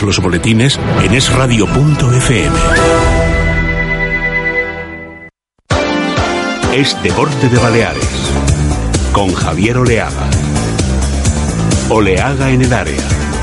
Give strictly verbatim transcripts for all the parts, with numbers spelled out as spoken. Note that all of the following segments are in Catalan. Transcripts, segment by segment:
los boletines en es radio punto efe eme. Es Deporte de Baleares, con Javier Oleaga. Oleaga en el área.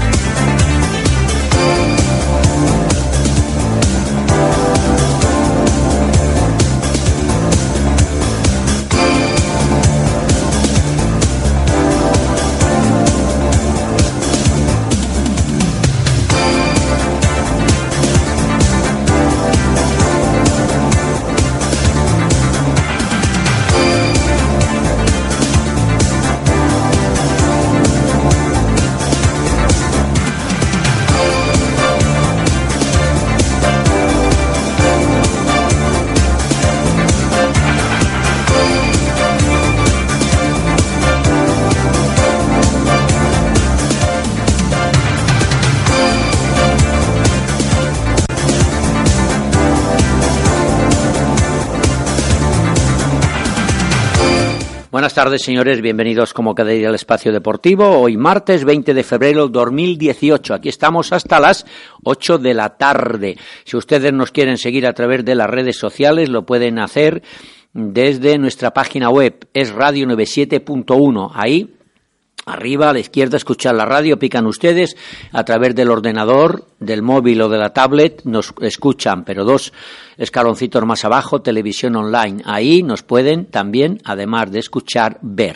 Buenas tardes, señores, bienvenidos como cada día al Espacio Deportivo. Hoy martes veinte de febrero de dos mil dieciocho. Aquí estamos hasta las ocho de la tarde. Si ustedes nos quieren seguir a través de las redes sociales, lo pueden hacer desde nuestra página web, es radio noventa y siete punto uno. Ahí, arriba a la izquierda, escuchar la radio, pican ustedes, a través del ordenador, del móvil o de la tablet, nos escuchan, pero dos escaloncitos más abajo, televisión online. Ahí nos pueden también, además de escuchar, ver.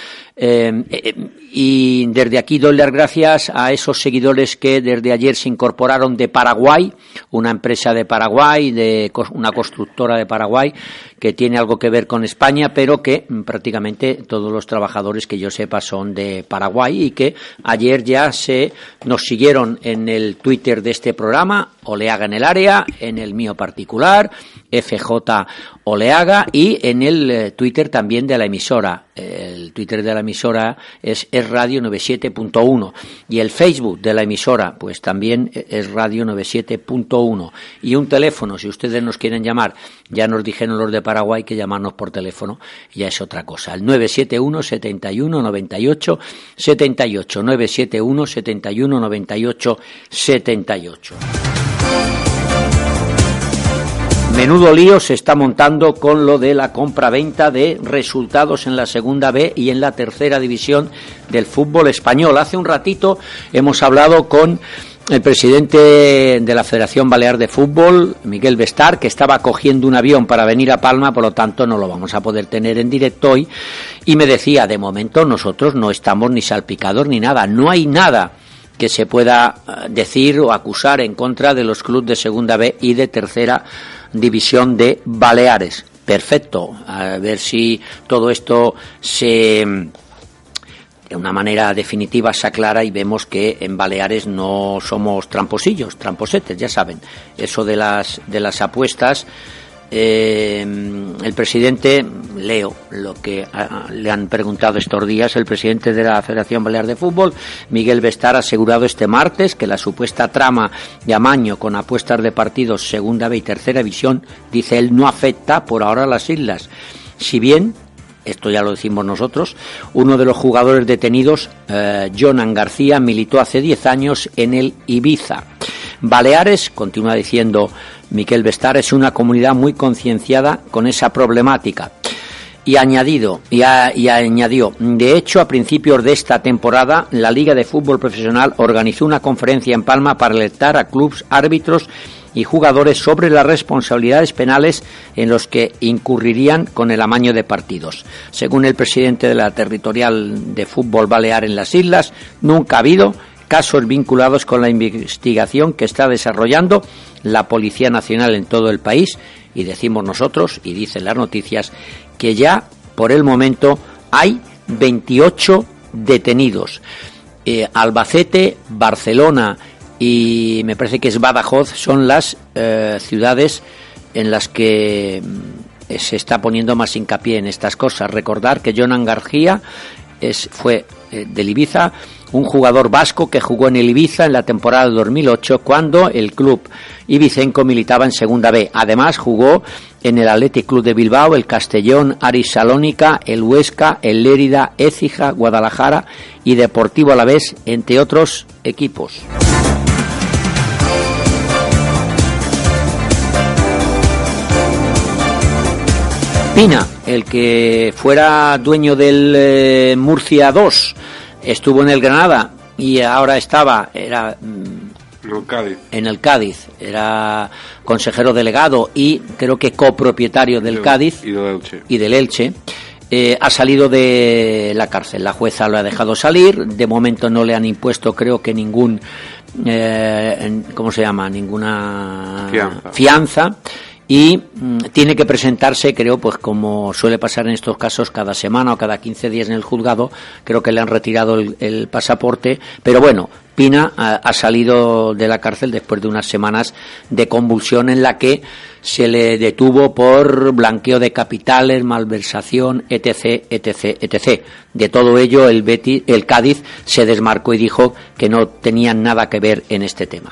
Eh, eh, y desde aquí doy las gracias a esos seguidores que desde ayer se incorporaron de Paraguay, una empresa de Paraguay, de una constructora de Paraguay que tiene algo que ver con España, pero que prácticamente todos los trabajadores que yo sepa son de Paraguay y que ayer ya se nos siguieron en el Twitter de este programa, Oleaga en el área, en el mío particular, F J Oleaga, y en el Twitter también de la emisora. El Twitter de la emisora es, es radio noventa y siete punto uno y el Facebook de la emisora pues también es radio noventa y siete punto uno, y un teléfono, si ustedes nos quieren llamar, ya nos dijeron los de Paraguay que llamarnos por teléfono ya es otra cosa, el nueve siete uno, setenta y uno, noventa y ocho, setenta y ocho, nueve siete uno, setenta y uno, noventa y ocho, setenta y ocho. Menudo lío se está montando con lo de la compra-venta de resultados en la segunda B y en la tercera división del fútbol español. Hace un ratito hemos hablado con el presidente de la Federación Balear de Fútbol, Miguel Bestar, que estaba cogiendo un avión para venir a Palma, por lo tanto no lo vamos a poder tener en directo hoy, y me decía, de momento nosotros no estamos ni salpicados ni nada, no hay nada que se pueda decir o acusar en contra de los clubes de segunda B y de tercera división de Baleares. Perfecto, a ver si todo esto se de una manera definitiva se aclara y vemos que en Baleares no somos tramposillos, tramposetes, ya saben, eso de las de las apuestas. Eh, el presidente, leo lo que a, le han preguntado estos días, el presidente de la Federación Balear de Fútbol, Miguel Bestar, ha asegurado este martes que la supuesta trama de amaño con apuestas de partidos segunda B y tercera división, dice él, no afecta por ahora a las islas. Si bien, esto ya lo decimos nosotros, uno de los jugadores detenidos, eh, Jonan García, militó hace diez años en el Ibiza. Baleares, continúa diciendo Miquel Bestar, es una comunidad muy concienciada con esa problemática. Y añadido, y, a, y añadió, de hecho, a principios de esta temporada, la Liga de Fútbol Profesional organizó una conferencia en Palma para alertar a clubes, árbitros y jugadores sobre las responsabilidades penales en los que incurrirían con el amaño de partidos. Según el presidente de la Territorial de Fútbol Balear en las Islas, nunca ha habido casos vinculados con la investigación que está desarrollando la Policía Nacional en todo el país, y decimos nosotros, y dicen las noticias, que ya por el momento hay veintiocho detenidos. Eh, Albacete, Barcelona y me parece que es Badajoz son las eh, ciudades en las que eh, se está poniendo más hincapié en estas cosas. Recordar que Jonan García es, fue eh, del Ibiza, un jugador vasco que jugó en el Ibiza en la temporada de dos mil ocho cuando el club ibicenco militaba en segunda B. Además jugó en el Athletic Club de Bilbao, el Castellón, Aris Salónica, el Huesca, el Lérida, Écija, Guadalajara y Deportivo Alavés, entre otros equipos. Pina, el que fuera dueño del eh, Murcia dos, estuvo en el Granada y ahora estaba, era en el Cádiz, en el Cádiz era consejero delegado y creo que copropietario del Cádiz y del Elche. Y del Elche. Eh, ha salido de la cárcel, la jueza lo ha dejado salir, de momento no le han impuesto creo que ningún, eh, ¿cómo se llama? Ninguna fianza, fianza y mm, tiene que presentarse, creo, pues como suele pasar en estos casos, cada semana o cada quince días en el juzgado. Creo que le han retirado el, el pasaporte, pero bueno, Pina ha, ha salido de la cárcel después de unas semanas de convulsión en la que se le detuvo por blanqueo de capitales, malversación, etc, etc, etc. De todo ello, el Betis, el Cádiz se desmarcó y dijo que no tenían nada que ver en este tema.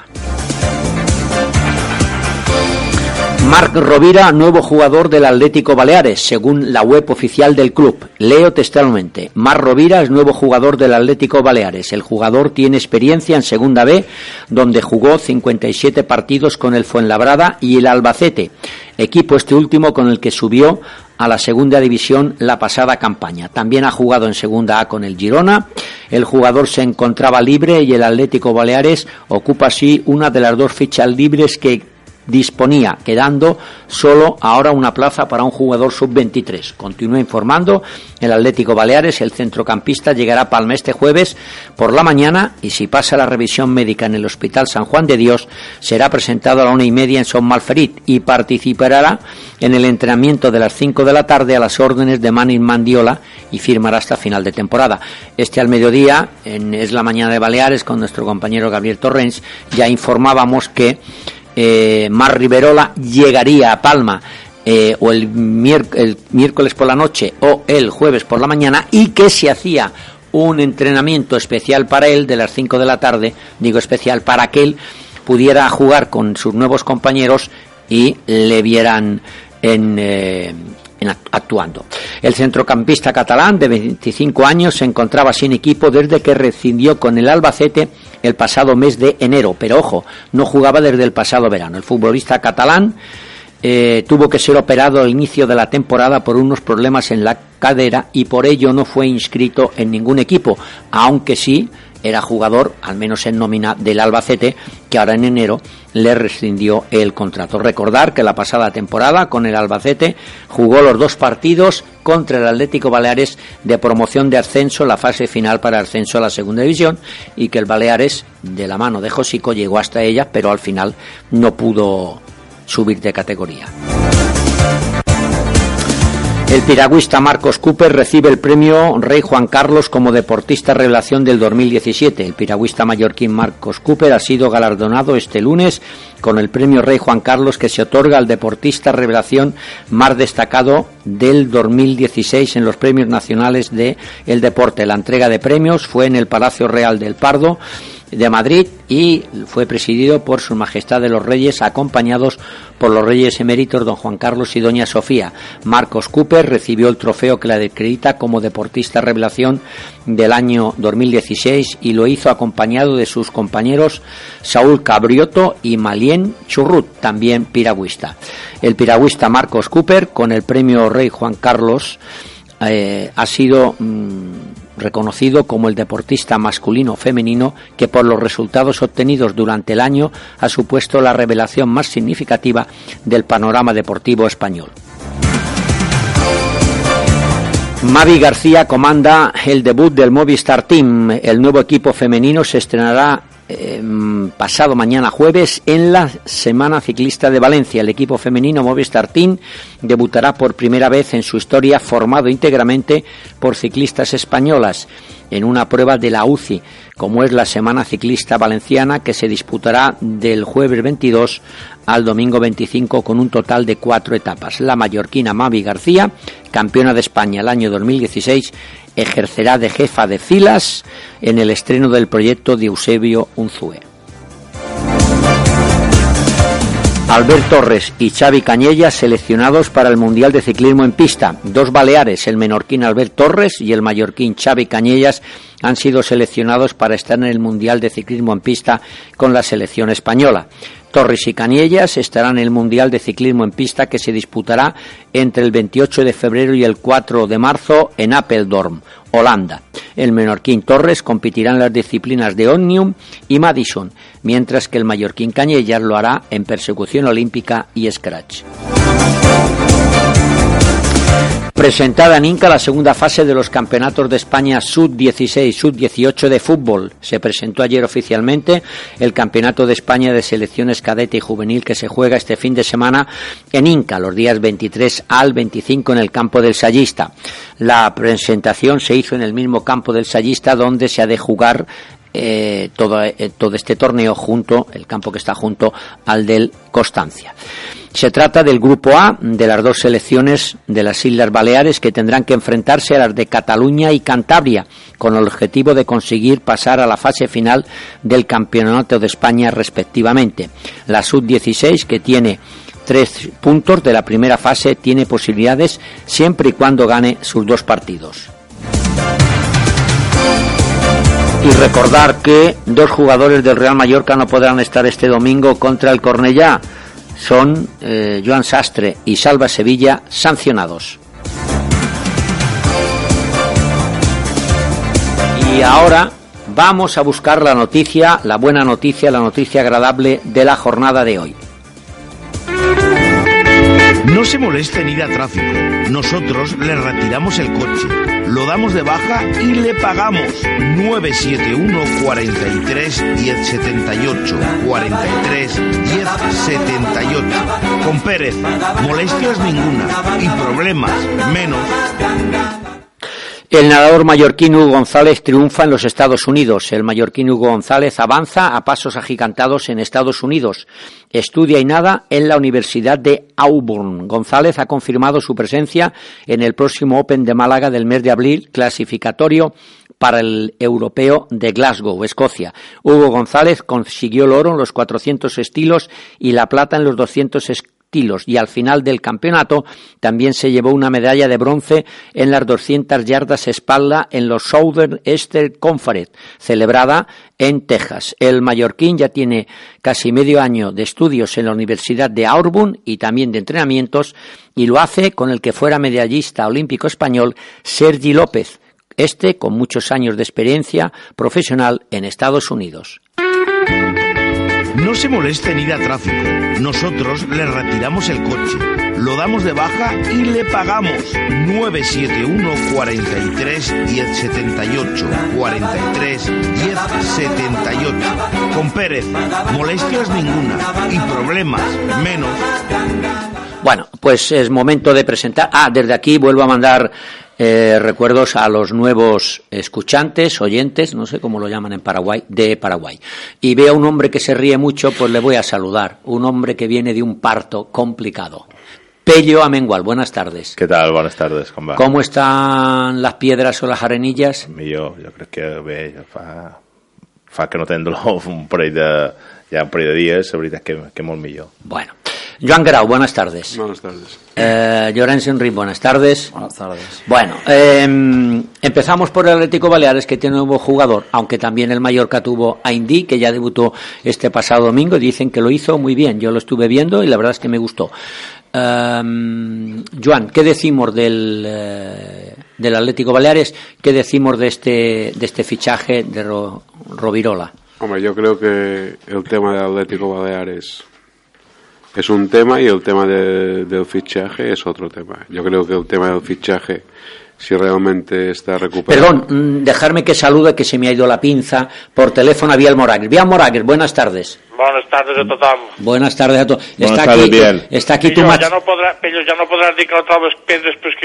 Marc Rovira, nuevo jugador del Atlético Baleares, según la web oficial del club. Leo textualmente: Marc Rovira es nuevo jugador del Atlético Baleares. El jugador tiene experiencia en Segunda B, donde jugó cincuenta y siete partidos con el Fuenlabrada y el Albacete, equipo este último con el que subió a la segunda división la pasada campaña. También ha jugado en Segunda A con el Girona. El jugador se encontraba libre y el Atlético Baleares ocupa así una de las dos fichas libres que disponía, quedando solo ahora una plaza para un jugador sub veintitrés. Continúa informando el Atlético Baleares: el centrocampista llegará a Palma este jueves por la mañana y si pasa la revisión médica en el Hospital San Juan de Dios será presentado a la una y media en Son Malferit y participará en el entrenamiento de las cinco de la tarde a las órdenes de Manin Mandiola y firmará hasta final de temporada. Este al mediodía, en Es la Mañana de Baleares, con nuestro compañero Gabriel Torrens, ya informábamos que Eh, Marc Riverola llegaría a Palma eh, o el, mier- el miércoles por la noche o el jueves por la mañana y que se hacía un entrenamiento especial para él de las cinco de la tarde, digo especial, para que él pudiera jugar con sus nuevos compañeros y le vieran en... Eh, actuando. El centrocampista catalán de veinticinco años se encontraba sin equipo desde que rescindió con el Albacete el pasado mes de enero, pero ojo, no jugaba desde el pasado verano. El futbolista catalán eh, tuvo que ser operado al inicio de la temporada por unos problemas en la cadera y por ello no fue inscrito en ningún equipo, aunque sí era jugador, al menos en nómina, del Albacete, que ahora en enero le rescindió el contrato. Recordar que la pasada temporada con el Albacete jugó los dos partidos contra el Atlético Baleares de promoción de ascenso, la fase final para ascenso a la segunda división, y que el Baleares, de la mano de Josico, llegó hasta ella, pero al final no pudo subir de categoría. El piragüista Marcos Cooper recibe el premio Rey Juan Carlos como deportista revelación del dos mil diecisiete. El piragüista mallorquín Marcos Cooper ha sido galardonado este lunes con el premio Rey Juan Carlos, que se otorga al deportista revelación más destacado del dos mil dieciséis en los premios nacionales de el deporte. La entrega de premios fue en el Palacio Real del Pardo de Madrid y fue presidido por Su Majestad de los Reyes, acompañados por los Reyes Eméritos don Juan Carlos y doña Sofía. Marcos Cooper recibió el trofeo que le acredita como deportista revelación del año dos mil dieciséis y lo hizo acompañado de sus compañeros Saúl Cabrioto y Malien Churrut, también piragüista. El piragüista Marcos Cooper, con el premio Rey Juan Carlos, eh, ha sido mmm, reconocido como el deportista masculino o femenino que por los resultados obtenidos durante el año ha supuesto la revelación más significativa del panorama deportivo español. Mavi García comanda el debut del Movistar Team. El nuevo equipo femenino se estrenará eh, pasado mañana jueves en la Semana Ciclista de Valencia. El equipo femenino Movistar Team debutará por primera vez en su historia formado íntegramente por ciclistas españolas en una prueba de la U C I, como es la Semana Ciclista Valenciana, que se disputará del jueves veintidós al domingo veinticinco con un total de cuatro etapas. La mallorquina Mavi García, campeona de España el año dos mil dieciséis, ejercerá de jefa de filas en el estreno del proyecto de Eusebio Unzué. Albert Torres y Xavi Cañellas seleccionados para el Mundial de Ciclismo en Pista. Dos baleares, el menorquín Albert Torres y el mallorquín Xavi Cañellas, han sido seleccionados para estar en el Mundial de Ciclismo en Pista con la selección española. Torres y Caniellas estarán en el Mundial de Ciclismo en Pista que se disputará entre el veintiocho de febrero y el cuatro de marzo en Apeldoorn, Holanda. El menorquín Torres competirá en las disciplinas de Omnium y Madison, mientras que el mallorquín Caniellas lo hará en persecución olímpica y scratch. Presentada en Inca la segunda fase de los campeonatos de España sub dieciséis, sub dieciocho de fútbol. Se presentó ayer oficialmente el Campeonato de España de Selecciones Cadete y Juvenil que se juega este fin de semana en Inca, los días veintitrés al veinticinco en el campo del Sallista. La presentación se hizo en el mismo campo del Sallista donde se ha de jugar Eh, todo, eh, todo este torneo junto, el campo que está junto al del Constancia. Se trata del grupo A de las dos selecciones de las Islas Baleares que tendrán que enfrentarse a las de Cataluña y Cantabria con el objetivo de conseguir pasar a la fase final del Campeonato de España respectivamente. La sub dieciséis, que tiene tres puntos de la primera fase, tiene posibilidades siempre y cuando gane sus dos partidos. Y recordar que dos jugadores del Real Mallorca no podrán estar este domingo contra el Cornellá. Son eh, Joan Sastre y Salva Sevilla, sancionados. Y ahora vamos a buscar la noticia, la buena noticia, la noticia agradable de la jornada de hoy. No se moleste en ir a tráfico. Nosotros le retiramos el coche, lo damos de baja y le pagamos. nueve siete uno, cuarenta y tres, diez setenta y ocho, cuarenta y tres, diez setenta y ocho. Con Pérez, molestias ninguna y problemas menos. El nadador mallorquín Hugo González triunfa en los Estados Unidos. El mallorquín Hugo González avanza a pasos agigantados en Estados Unidos. Estudia y nada en la Universidad de Auburn. González ha confirmado su presencia en el próximo Open de Málaga del mes de abril, clasificatorio para el europeo de Glasgow, Escocia. Hugo González consiguió el oro en los cuatrocientos estilos y la plata en los doscientos estilos. Y al final del campeonato también se llevó una medalla de bronce en las doscientas yardas espalda en los Southern Eastern Conference, celebrada en Texas. El mallorquín ya tiene casi medio año de estudios en la Universidad de Auburn y también de entrenamientos, y lo hace con el que fuera medallista olímpico español Sergi López, este con muchos años de experiencia profesional en Estados Unidos. No se moleste en ir a tráfico. Nosotros le retiramos el coche, lo damos de baja y le pagamos. nueve siete uno, cuarenta y tres, diez setenta y ocho, cuarenta y tres, diez setenta y ocho. Con Pérez, molestias ninguna y problemas menos. Bueno, pues es momento de presentar. Ah, desde aquí vuelvo a mandar Eh, recuerdos a los nuevos escuchantes, oyentes, no sé cómo lo llaman en Paraguay, de Paraguay. Y veo a un hombre que se ríe mucho, pues le voy a saludar. Un hombre que viene de un parto complicado. Pello Amengual, buenas tardes. ¿Qué tal? Buenas tardes, com va? ¿Cómo están las piedras o las arenillas? Millor, jo crec que bé, ja fa, fa que no tindrò un parell de, ja un parell de dies, la veritat que, que molt millor. Bueno. Joan Grau, buenas tardes. Buenas tardes. Eh, Llorenç Enric, buenas tardes. Buenas tardes. Bueno, eh, empezamos por el Atlético Baleares, que tiene un nuevo jugador, aunque también el Mallorca tuvo a Indy, que ya debutó este pasado domingo, y dicen que lo hizo muy bien. Yo lo estuve viendo y la verdad es que me gustó. Eh, Joan, ¿qué decimos del, eh, del Atlético Baleares? ¿Qué decimos de este, de este fichaje de Ro, Rovirola? Hombre, yo creo que el tema del Atlético Baleares es un tema y el tema de, del fichaje es otro tema. Yo creo que el tema del fichaje, si realmente está recuperado... Perdón, dejarme que salude, que se me ha ido la pinza. Por teléfono a Biel Moragues. Biel Moragues, buenas tardes. Buenas tardes a tothom. Buenas tardes a todos. Buenas Está tardes, aquí, Biel. Està aquí Pillo, tu mateix. ja no podrà, Pillo, ja no podràs dir que no trobes pedres més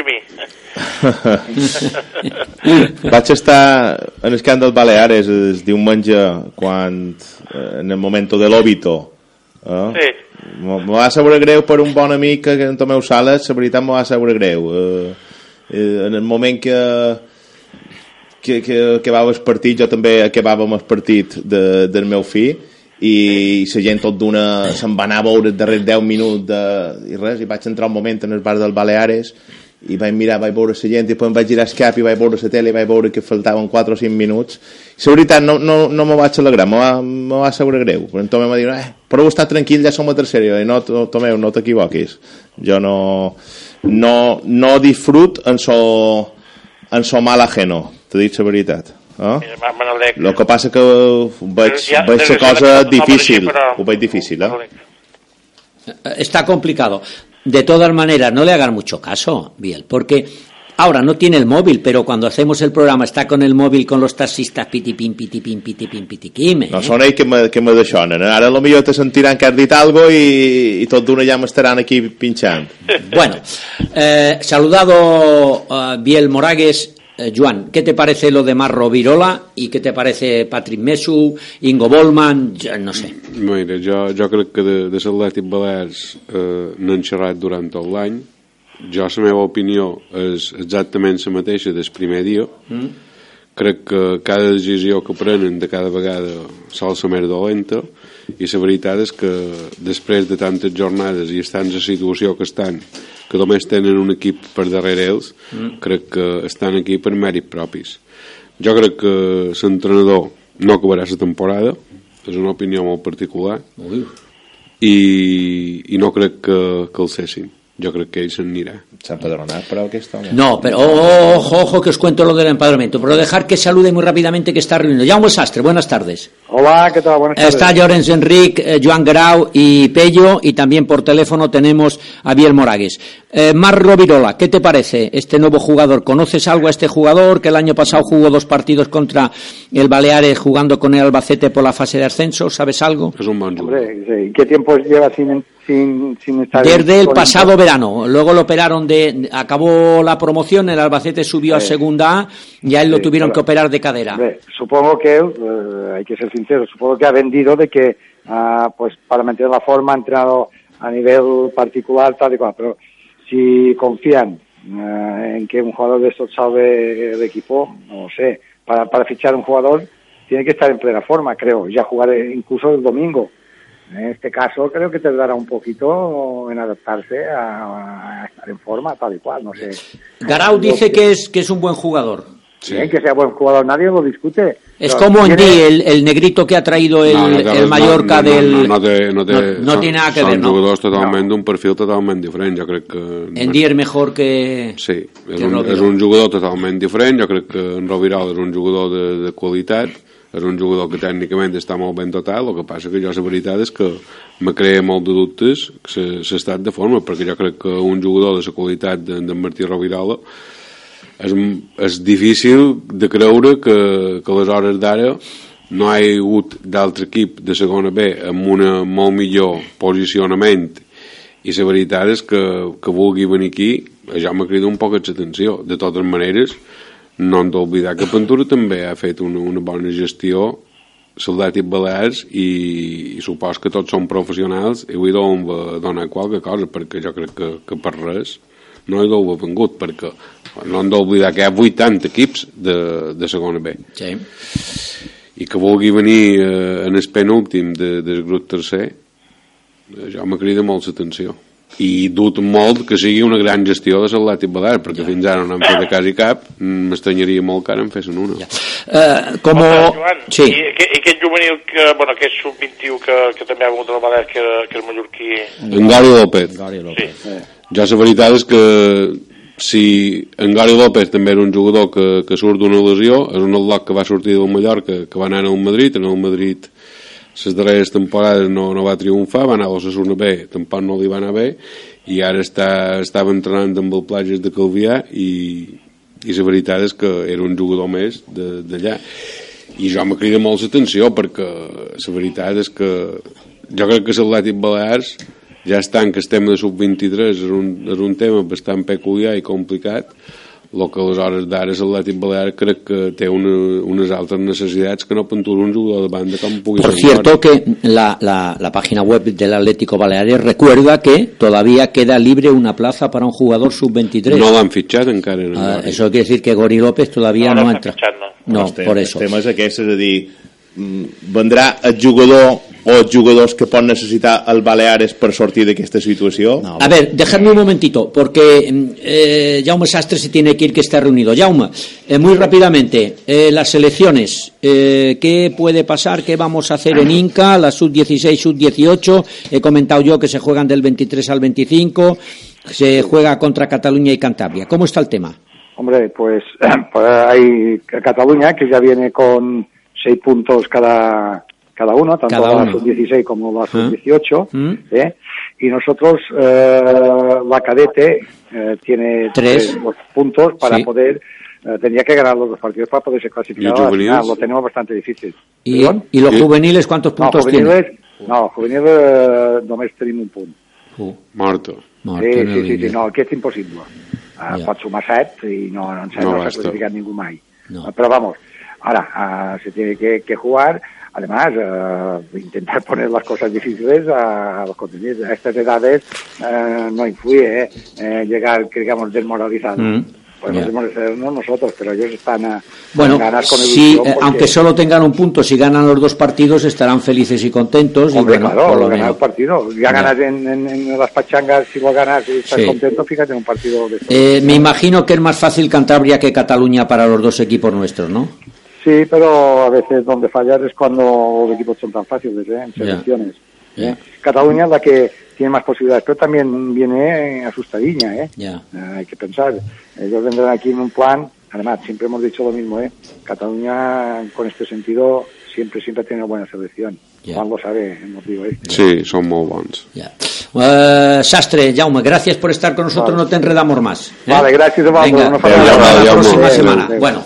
que mi. Vaig estar en el camp dels Baleares el diumenge quan, en el moment de l'Obito. Eh? Sí. Me va saber greu per un bon amic que en Tomeu Sales, la veritat me va saber greu. Eh, eh, en el moment que que, que acabava el partit, jo també acabàvem el partit de, del meu fill, i la gent tot d'una se'n va anar a veure els darrers deu minuts de, i res, i vaig entrar un moment en el bar del Baleares i vaig mirar, vaig veure la gent, i després em vaig girar el cap i vaig veure la tele i vaig veure que faltaven quatre o cinc minuts. La veritat, no, no, no me vaig alegrar, me va, me va saber greu. Però en Tomeu va dir, eh, però estar tranquil, ja som a tercera. I no, Tomeu, no t'equivoquis. Jo no, no, no disfrut en so, en so mal ajeno, t'he dit la veritat. Eh? El que passa que veig, veig la cosa difícil, ho veig difícil, eh? Está complicado. De todas maneras, no le hagan mucho caso, Biel, porque ahora no tiene el móvil, pero cuando hacemos el programa está con el móvil con los taxistas pitipim, pitipim, pitipim, pitiquim. Eh? No, són ells que me, que me deixonen. Ara potser te sentiran que has dit algo i, i tot d'una ja m'estaran aquí pinchant. Bueno, eh, saludado uh, Biel Moragues. Eh, Joan, ¿qué te parece lo de Marro Virola y qué te parece Patrick Mesu, Ingo Bollman, no sé? Mira, jo, jo crec que de, de l'Atlètic Balears eh, n'han xerrat durant tot l'any. Jo, la meva opinió és exactament la mateixa del primer dia. Mm. Crec que cada decisió que prenen de cada vegada sol ser més dolenta, i la veritat és que després de tantes jornades i estan en la situació que estan, que només tenen un equip per darrere ells, mm. crec que estan aquí per mèrits propis. Jo crec que l'entrenador no acabarà la temporada, és una opinió molt particular, Ui. i, i no crec que, que el cessin. Yo creo que se anirà. ¿Se ha empadronado para aquest home? No, pero oh, ojo, ojo, que os cuento lo del empadronamiento. Pero dejar que salude muy rápidamente que está reunido. Jaume Sastre, buenas tardes. Hola, ¿qué tal? Buenas tardes. Está Llorens Enric, eh, Joan Grau y Pello, y también por teléfono tenemos a Biel Moragues. Eh, Marro Virola, ¿qué te parece este nuevo jugador? ¿Conoces algo a este jugador que el año pasado jugó dos partidos contra el Baleares jugando con el Albacete por la fase de ascenso? ¿Sabes algo? Es un buen jugador. Hombre, sí. ¿Qué tiempo lleva sin, sin, sin estar? Desde el pasado verano. Luego lo operaron de... Acabó la promoción, el Albacete subió sí. a segunda A y a él sí, lo tuvieron que operar de cadera. Hombre, supongo que, eh, hay que ser sincero, supongo que ha vendido de que, uh, pues para mantener la forma, ha entrado a nivel particular, tal y cual, pero si confían uh, en que un jugador de estos salve el equipo, no lo sé, para, para fichar un jugador tiene que estar en plena forma, creo, ya jugar incluso el domingo. En este caso creo que tardará un poquito en adaptarse a, a estar en forma, tal y cual, no sé. Garau dice que es que es un buen jugador. Sí. Bien, que sea buen jugador, nadie lo discute. Es pero como tiene... Endí, el, el negrito que ha traído el, no, no, el Mallorca no, no, del... No, no, té, no, té, no, no son, tiene nada que ver, ver, ¿no? Son jugadors totalment no. d'un perfil totalment diferent, jo crec que... Endí és mejor que... Sí, és un, és un jugador totalment diferent, jo crec que en Rovirol és un jugador de, de qualitat, és un jugador que tècnicament està molt ben dotat, el que passa que jo la veritat és que me crea molt de dubtes l'estat de forma, perquè jo crec que un jugador de la qualitat d'en de Martí Rovirola és, és difícil de creure que, que a les hores d'ara no hi ha hagut d'altre equip de segona B amb un molt millor posicionament, i la veritat és que, que vulgui venir aquí ja m'ha cridat un poc l'atenció. De totes maneres, no hem d'oblidar que Ventura també ha fet una, una bona gestió l'Atlètic Balears, i, i supos que tots són professionals i avui deuen donar qualque cosa, perquè jo crec que, que per res no hi deu haver vengut, perquè no hem d'oblidar que hi ha vuitanta equips de, de segona B. Sí. I que vulgui venir eh, en el penúltim de, del grup tercer, eh, jo me crida molt l'atenció. I dubto molt que sigui una gran gestió de l'Atlètic Balears, perquè ja. fins ara no han fet de quasi cap, m'estranyaria molt que ara en fessin una. Ja. Uh, com... Joan, sí. i, i aquest juvenil que, bueno, aquest sub vint-i-u que, que també ha vingut a la Balears, que, que és mallorquí... En Gari López. Gari López. Sí. Jo la veritat és que si en Gari López també era un jugador que, que surt d'una lesió, és un atlot que va sortir del Mallorca, que va anar al Madrid, en el Madrid les darreres temporades no, no va triomfar, va anar a l'Osasuna B, tampoc no li va anar bé, i ara està, estava entrenant amb el Platges de Calvià, i, i la veritat és que era un jugador més d'allà. I jo me crida molt l'atenció, perquè la veritat és que jo crec que l'Atlètic Balears ja estan que estem de sub vint-i-tres, és un, és un tema bastant peculiar i complicat, el que a les hores d'ara l'Atlètic Balears crec que té una, unes altres necessitats que no pentura un jugador de banda com pugui Por ser. Por cierto, que la, la, la página web del Atlético Baleares recuerda que todavía queda libre una plaza para un jugador sub veintitrés. No l'han fitxat encara. No ah, eso quiere decir que Gori López todavía no, no, no entra. Fitxat, no, no el por eso. El tema és aquest, és a dir, vendrà el jugador o els jugadors que pot necessitar el Baleares per sortir d'aquesta situació? No. A ver, dejadme un momentito, porque eh, Jaume Sastre se tiene que ir, que está reunido. Jaume, eh, muy rápidamente, eh, las selecciones, eh, ¿qué puede pasar? ¿Qué vamos a hacer en Inca? La sub dieciséis, sub dieciocho, he comentado yo que se juegan del veintitrés al veinticinco, se juega contra Cataluña y Cantabria. ¿Cómo está el tema? Hombre, pues, pues hay Cataluña, que ya viene con seis puntos cada cada uno, tanto cada uno. La sub dieciséis como la sub dieciocho, ¿Mm? ¿eh? Y nosotros, eh, la cadete, eh, tiene tres, tres puntos para sí. poder, eh, tendría que ganar los dos partidos para poderse clasificar. ¿Y final, lo tenemos bastante difícil. ¿Y, ¿y los juveniles cuántos puntos no, juveniles, tienen? No, juveniles eh, només tenim un punt. Uh, morto. morto. Sí, sí, sí, sí, no, aquest és impossible. Uh, yeah. Pot sumar set i no, no, no, no s'ha clasificat ningú mai. No. Uh, però vamos, ahora uh, se tiene que, que jugar. Además, uh, intentar poner las cosas difíciles a, a los contenidos. A estas edades uh, no influye eh, eh, llegar, digamos, desmoralizados. Mm. Podemos yeah. desmoralizarnos nosotros, pero ellos están a, bueno, a ganar con sí, porque... aunque solo tengan un punto, si ganan los dos partidos estarán felices y contentos. Hombre, y bueno, claro, por lo ganar menos. el partido. Ya ganas yeah. en, en, en las pachangas, si lo ganas y estás sí. contento, fíjate en un partido de estos. Eh, me imagino que es más fácil Cantabria que Cataluña para los dos equipos nuestros, ¿no? Sí, pero a veces donde fallar es cuando los equipos son tan fáciles, ¿eh? En selecciones. Yeah. ¿eh? Yeah. Cataluña es la que tiene más posibilidades, pero también viene asustadiña, ¿eh? Yeah. Eh, hay que pensar. Ellos vendrán aquí en un plan, además, siempre hemos dicho lo mismo, ¿eh? Cataluña, con este sentido, siempre, siempre ha tenido buena selección. Yeah. Juan lo sabe, el motivo este. Sí, son muy buenos. Yeah. Uh, Sastre, Jaume, gracias por estar con nosotros, vale. No te enredamos más. ¿eh? Vale, gracias a vosotros. Venga, no hasta la próxima semana. Venga. Bueno,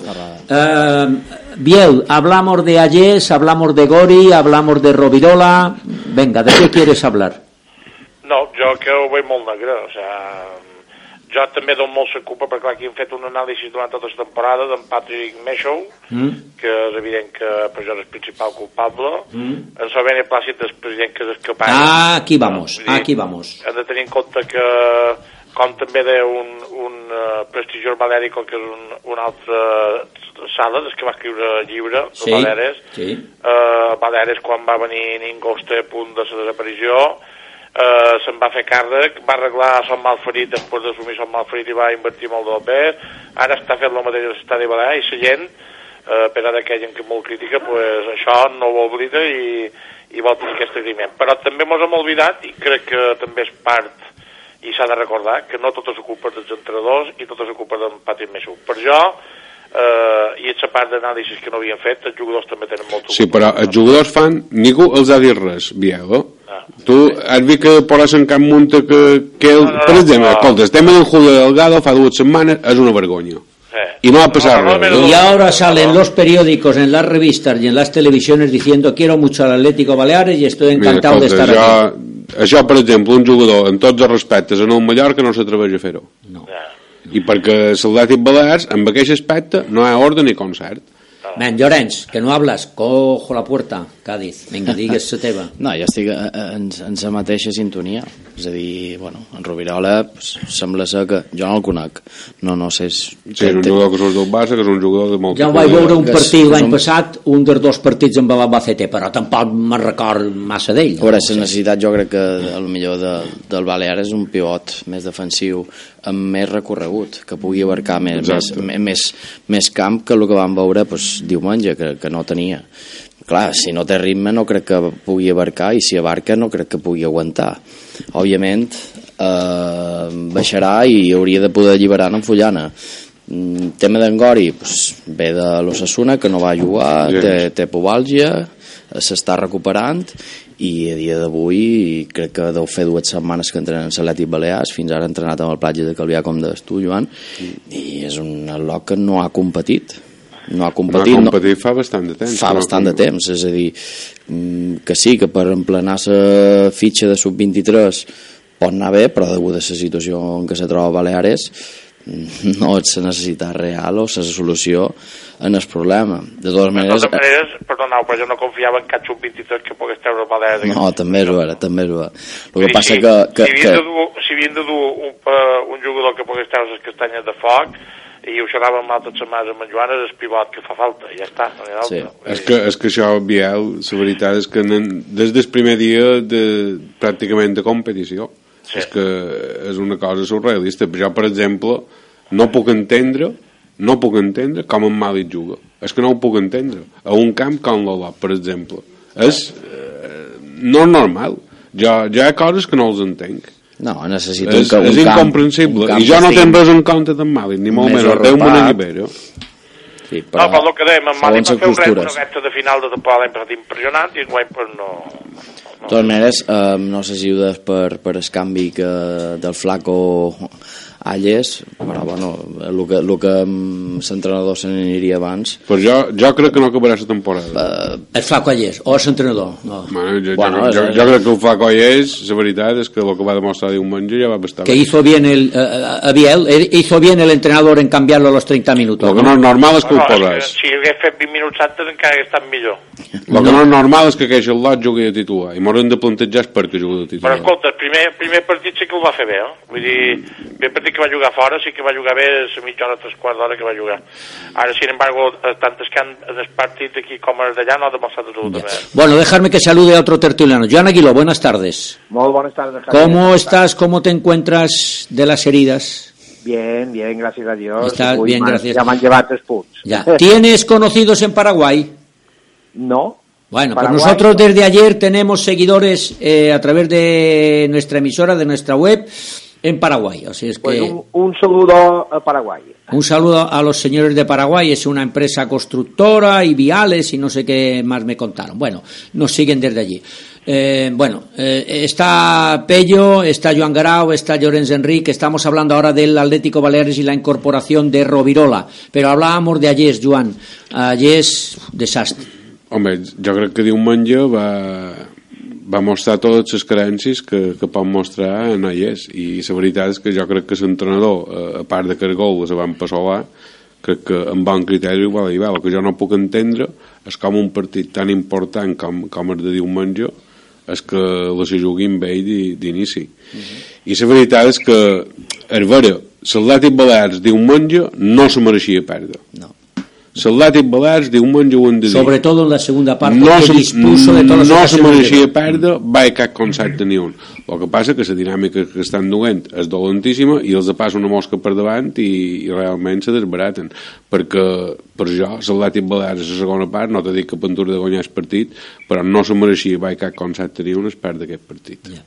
uh, Biel, hablamos de Ayés, hablamos de Gori, hablamos de Rovirola. Venga, ¿de qué quieres hablar? No, jo que ho veig molt negre, o sigui, jo també dono molta culpa perquè aquí hem fet un anàlisi durant tota la temporada d'en Patrick Meshow, mm. que és evident que per jo és el principal culpable, mm. en Salvini Plàcid és president que és escapant. Ah, aquí vamos, no? Aquí vamos. Hem de tenir en compte que, com també deia un, un uh, prestigiós Valerico, que és un, un altre Sales, és que va escriure el llibre, sí, Valeres, sí. Uh, Valeres, quan va venir Ningoste a punt de la desaparició, Uh, se'n va fer càrrec, va arreglar son malferit després d'assumir son malferit i va invertir molt del bé, ara està fent el mateix a l'estadi Balear i la gent, uh, per ara que hi ha gent que molt crítica, pues, això no ho oblida i, i vol tenir aquest agraïment. Però també mos hem oblidat, i crec que també és part, i s'ha de recordar, que no tota la culpa dels entrenadors i tota la culpa d'en Patrick Meshow. Per jo, Uh, i és la part d'anàlisis que no havien fet, els jugadors també tenen molt sí, però els jugadors fan, ningú els ha dit res, Biel, ah, tu sí. Has vist que posa en cap munta que, que el, no, no, per exemple, no. Escolta, el tema del Julio Delgado fa dues setmanes és una vergonya sí. Y no ha pasado no, no, no, y ahora salen no. Los periódicos, en las revistas y en las televisiones diciendo quiero mucho al Atlético Baleares y estoy encantado Mira, escolta, de estar això, aquí això per exemple, un jugador en tots els respectes en el Mallorca no s'atreveix a fer-ho no. I perquè l'Atlètic Balears amb aquest aspecte no hi ha ordre ni concert. Men, Llorenç, que no hablas, cojo la puerta, Cádiz, vinga, digues la teva. No, jo estic en, en la mateixa sintonia, és a dir, bueno, en Rovirola pues, sembla ser que jo no el conec, no, no sé... Sí, és un jugador que surt del Barça, que és un jugador de molt... Ja vaig veure un partit l'any un... passat, un dels dos partits amb l'Albacete, però tampoc me'n record massa d'ell. A veure, la necessitat jo crec que el millor de, del Balear és un pivot més defensiu, amb més recorregut, que pugui abarcar més, més, més, més camp que el que vam veure pues, diumenge, que, que no tenia. Clar, si no té ritme no crec que pugui abarcar, i si abarca no crec que pugui aguantar. Òbviament eh, baixarà i hauria de poder alliberar en Fullana. El tema d'en Gori pues, ve de l'Osasuna, que no va jugar, té, té pubalgia, s'està recuperant, i a dia d'avui crec que deu fer dues setmanes que entrenen a l'Atlètic Balears, fins ara ha entrenat amb el Platja de Calvià, com deies tu, Joan, i és un atlot que no ha competit no ha competit, no ha competit no, fa bastant de temps fa no bastant de temps, és a dir que sí, que per emplenar la fitxa de sub vint-i-tres pot anar bé, però degut a la situació en què se troba Baleares no és la necessitat real o la solució en el problema. De totes maneres, de totes maneres perdoneu, però jo no confiava en cap sub vint-i-tres que pogués treure Baleares. No, també és vera, també és vera. El que sí, passa sí, que... que, si havien de dur, si havien de dur un, un jugador que pogués treure les castanyes de foc, i ho xerràvem altres setmanes amb en Joan, és el pivot que fa falta, i ja està, no hi ha Sí. d'altre. És que, és que això, Biel, la veritat és que nen, des del primer dia de, pràcticament de competició, Sí. és que és una cosa surrealista. Jo, per exemple, no puc entendre no puc entendre com en Màlic juga. És que no ho puc entendre. A un camp com l'Olot, per exemple. És eh, no normal. Jo, jo hi ha coses que no els entenc. No, necessita És, un, un és camp, incomprensible. un camp I jo no que tenc res en compte d'en Màlic, ni molt més menys. Déu me arropat. n'allibero. Sí, Però... No, però el que dèiem, en Màlic va fer un costures. una recta de final de temporada l'any passat impressionant i enguany pues, no... De totes maneres, eh, no sé si ho des per, per el canvi que del Flaco Alles, però bueno, el que, el que l'entrenador se n'aniria abans. Però jo, jo crec que no acabarà la temporada. Eh, El Flaco Allés, o l'entrenador? No. Bueno, jo, Bueno, jo, jo, és- jo crec que el Flaco és, la veritat és que el que va demostrar diumenge ja va bastar. Que hizo bien el eh, eh, Biel, eh, hizo bien el entrenador en cambiarlo a los treinta minutos. Lo que ¿no? no és normal és que no, ho no, és posàs. que si hagués fet vint minuts antes encara hagués estat millor. El que no és normal és que aquest lot jugui de titular i m'haurem de plantejar per què jugui de Però titular. escolta, el primer, el primer partit sí que el va fer bé, eh? Vull dir, bé partit que va jugar fora, sí que va jugar bé la mitja hora, tres quarts d'hora que va jugar. Ara, sin embargo, tantes que han en el partit aquí com els d'allà no ha demostrat absolutament. Bueno, dejarme que salude a otro tertuliano. Joan Aguiló, buenas tardes. Muy buenas tardes, Javier. ¿Cómo estás? ¿Cómo te encuentras de las heridas? Bien, bien, gracias a Dios. Estás Uy, bien, man, gracias. Ya me han llevado tres puntos. Ya. ¿Tienes conocidos en Paraguay? No. Bueno, pues Paraguay, nosotros no. desde ayer tenemos seguidores eh, a través de nuestra emisora, de nuestra web, en Paraguay. Así es Pues que un, un saludo a Paraguay. un saludo a los señores de Paraguay. Es una empresa constructora y viales y no sé qué más me contaron. Bueno, nos siguen desde allí. Eh, bueno, eh, está Pello, está Joan Garau, está Llorenç Enrique. Estamos hablando ahora del Atlético Baleares y la incorporación de Rovirola. Pero hablábamos de Allés, Joan. Allés, desastre. Home, jo crec que diumenge va, va mostrar totes les carències que, que pot mostrar en Allés, i la veritat és que jo crec que l'entrenador, eh, a part de que el gol se van passar, crec que amb bon criteri igual i igual. El que jo no puc entendre és com un partit tan important com, com el de diumenge és que la se juguin bé d'inici. Uh-huh. I la veritat és que, a veure, l'Atlètic Balears diumenge no se mereixia perdre. No. L'Atlètic Balears diumenge ho hem de dir. Sobre todo en la segunda parte, no que se, dispuso de todas las no se ocasiones de mereixia gol. perdre, va cap concepte ni un. El que passa que la dinàmica que estan duent és dolentíssima i els passa una mosca per davant i, i realment se desbaraten, perquè per jo l'Atlètic Balears a la segona part no t'he dit que Ventura de guanyar el partit, però no se mereixia va cap concepte ni un es perd aquest partit. Yeah.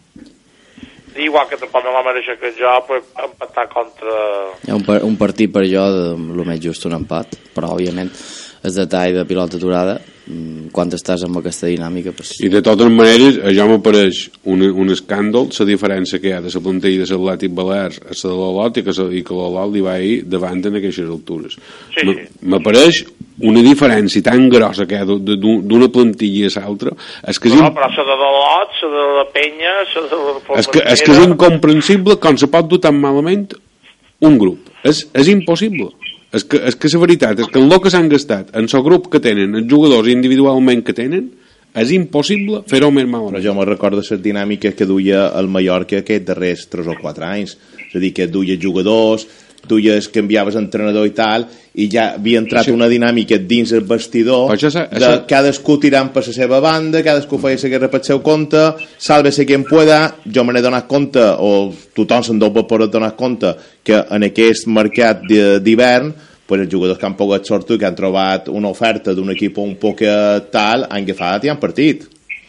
Igual que tampoc no va mereixer que jo pues, empatar contra... Hi ha un, par un partit per jo de lo més just un empat, però òbviament el detall de pilota aturada, quan estàs amb aquesta dinàmica pues... I de totes maneres a jo m'apareix un, un escàndol la diferència que hi ha de la plantilla de l'Atlètic Balears a la de l'Olot i que, i que l'Olot li va ir davant en aquestes altures. Sí, sí. M'apareix una diferència tan grossa que hi ha d'una plantilla a l'altra. És que és No, però la de l'Olot, la de la Penya, la de la és que, és que és incomprensible com se pot dur tan malament un grup. És, és impossible. És que, és que la veritat és que el que s'han gastat en el grup que tenen, els jugadors individualment que tenen, és impossible fer-ho més malament. Però jo me recordo les dinàmiques que duia el Mallorca aquests darrers tres o quatre anys. És a dir, que duia jugadors, duies, canviaves entrenador i tal, i ja havia entrat Sí. una dinàmica dins el vestidor Això és- de això- cadascú tirant per la seva banda, cadascú feia la guerra pel seu compte, sálvese quien pueda. Jo me n'he donat compte, o tothom se'n deu poder donar compte, que en aquest mercat de- d'hivern pues els jugadors que han pogut sortir, que han trobat una oferta d'un equip un poc tal, han agafat i han partit.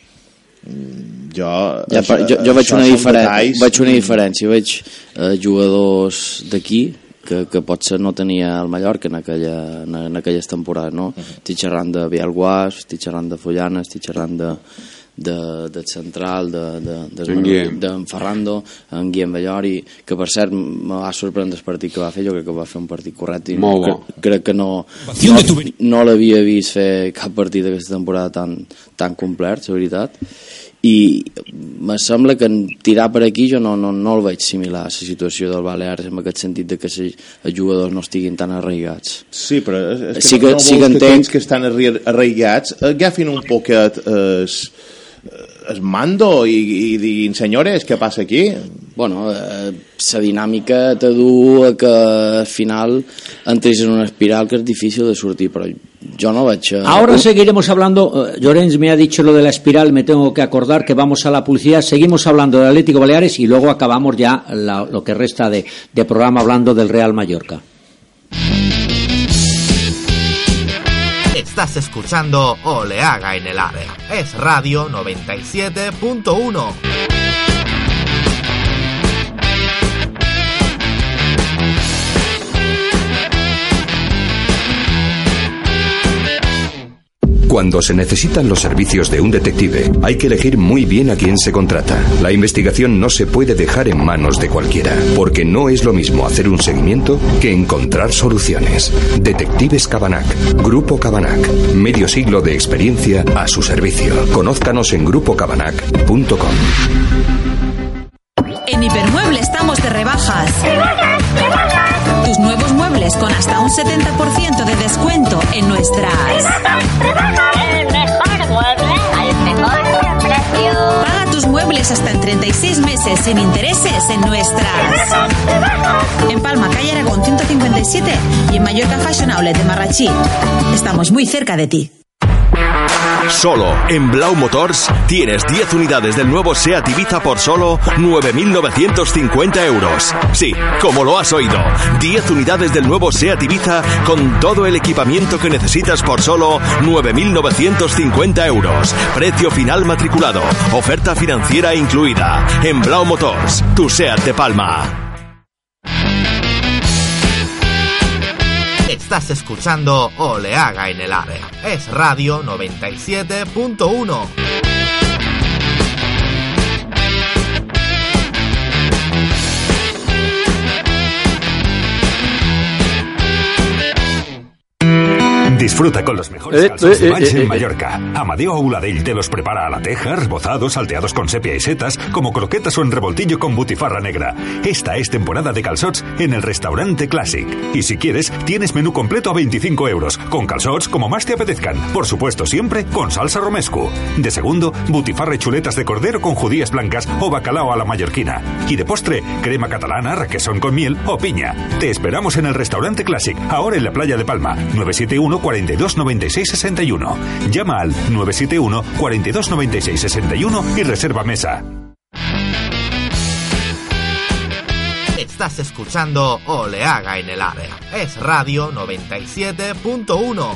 Mm, Jo, Ja, això, jo, jo veig, això una són diferen detalls. veig una diferència, veig eh, jugadors d'aquí que, que potser no tenia el Mallorca en, aquella, en, en aquelles temporades, no? Uh -huh. Estic xerrant de Biel Guas, estic xerrant de Follana, estic xerrant de, de, del central, de, de, de, En Guillem. de, de Ferrando, en Guillem Bellori, que per cert me va sorprendre el partit que va fer, jo crec que va fer un partit correcte i Molt bo. crec, crec que no, no, no l'havia vist fer cap partit d'aquesta temporada tan, tan complet, la veritat, i me sembla que en tirar per aquí jo no, no, no el veig similar a la situació del Balears en aquest sentit de que els jugadors no estiguin tan arraigats. Sí, però és, és que Sí no, que- no sí vols que que entenc- aquells que estan arri- arraigats agafin un poquet es, es mando i, i diguin, senyores, què passa aquí? bueno, eh, la dinàmica te du a que al final entris en una espiral que es difícil de sortir, però yo no vaig a... Ahora seguiremos hablando, Llorens me ha dicho lo de la espiral, me tengo que acordar que vamos a la publicidad, seguimos hablando del Atlético Baleares y luego acabamos ya la, lo que resta de, de programa hablando del Real Mallorca. Estás escuchando Oleaga en el área, es Radio noventa y siete punto uno. Cuando se necesitan los servicios de un detective, hay que elegir muy bien a quién se contrata. La investigación no se puede dejar en manos de cualquiera, porque no es lo mismo hacer un seguimiento que encontrar soluciones. Detectives Cabanac, Grupo Cabanac, medio siglo de experiencia a su servicio. Conózcanos en grupo cabanac punto com. En Hipermueble estamos de rebajas. Tus nuevos muebles con hasta un setenta por ciento de descuento en nuestras... El mejor mueble al mejor precio. Paga tus muebles hasta en treinta y seis meses sin intereses en nuestras... En Palma, calle Aragón ciento cincuenta y siete y en Mallorca Fashion Outlet de Marrachí. Estamos muy cerca de ti. Solo en Blau Motors tienes diez unidades del nuevo SEAT Ibiza por solo nueve mil novecientos cincuenta euros. Sí, como lo has oído, diez unidades del nuevo SEAT Ibiza con todo el equipamiento que necesitas por solo nueve mil novecientos cincuenta euros. Precio final matriculado, oferta financiera incluida. En Blau Motors, tu SEAT de Palma. Estás escuchando Oleaga en el área. Es Radio noventa y siete punto uno. Disfruta con los mejores eh, calzots eh, de Valls eh, en eh, Mallorca. Amadeo Auladell te los prepara a la teja, rebozados, salteados con sepia y setas, como croquetas o en revoltillo con butifarra negra. Esta es temporada de calzots en el restaurante Classic. Y si quieres, tienes menú completo a veinticinco euros, con calzots como más te apetezcan. Por supuesto, siempre con salsa romesco. De segundo, butifarra y chuletas de cordero con judías blancas o bacalao a la mallorquina. Y de postre, crema catalana, requesón con miel o piña. Te esperamos en el restaurante Classic, ahora en la playa de Palma, nueve siete uno, cuarenta y dos, noventa y seis, sesenta y uno. Llama al nueve siete uno, cuarenta y dos, noventa y seis, sesenta y uno y reserva mesa. Estás escuchando Oleaga en el área. Es Radio noventa y siete punto uno.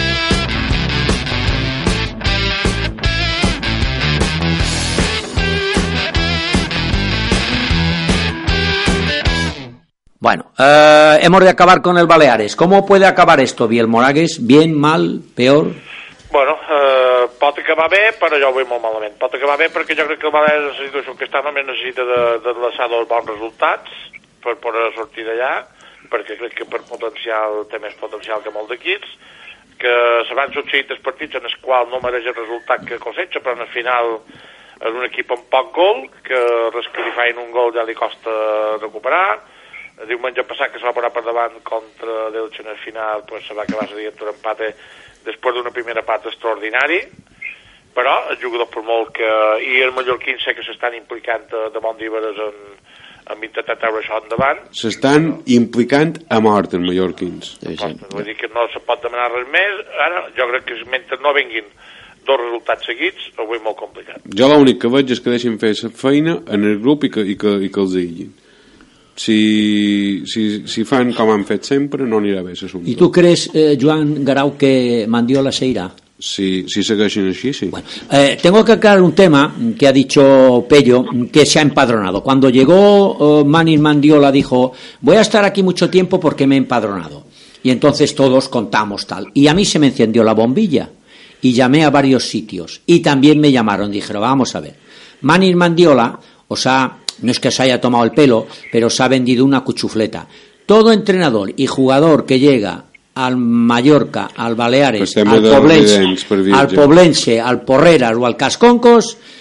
Bueno, eh, hemos de acabar con el Baleares. ¿Cómo puede acabar esto, Biel Moragues? ¿Bien, mal, peor? Bueno, eh, pot acabar bé, però jo ho veig molt malament. Pot acabar bé perquè jo crec que el Baleares és la situació que està, només necessita de, de laçar dos bons resultats per poder sortir d'allà, perquè crec que per potencial té més potencial que molts equips, que se van succeint els partits en els quals no mereix el resultat que cosecha, però al final és un equip amb poc gol, que res que li fain un gol ja li costa recuperar. El diumenge passat que se va posar per davant contra l'Elche en el final, pues se va acabar la directora empate després d'una primera part extraordinari, però els jugadors per molt que... i els mallorquins sé que s'estan implicant de, de bon díveres en, en intentar treure això endavant. S'estan implicant a mort els mallorquins. Sí, sí. Vull dir que no se pot demanar res més. Ara jo crec que mentre no vinguin dos resultats seguits ho veig molt complicat. Jo l'únic que veig és que deixin fer la feina en el grup i que, i que, i que els diguin. Si, si, si fan com han fet sempre, no anirà bé l'assumpte. ¿Y tú crees, eh, Joan Garau, que Mandiola se irá? Si, si segueixen així, sí. Bueno, eh, tengo que aclarar un tema que ha dicho Pello, que se ha empadronado. Cuando llegó eh, Manil Mandiola dijo, voy a estar aquí mucho tiempo porque me he empadronado. Y entonces todos contamos tal. Y a mí se me encendió la bombilla y llamé a varios sitios. Y también me llamaron, dijeron, vamos a ver. Manil Mandiola, o sea... no es que se haya tomado el pelo, pero se ha vendido una cuchufleta. Todo entrenador y jugador que llega al Mallorca, al Baleares, al Poblense, al Poblense, al Porreras o al Casconcos,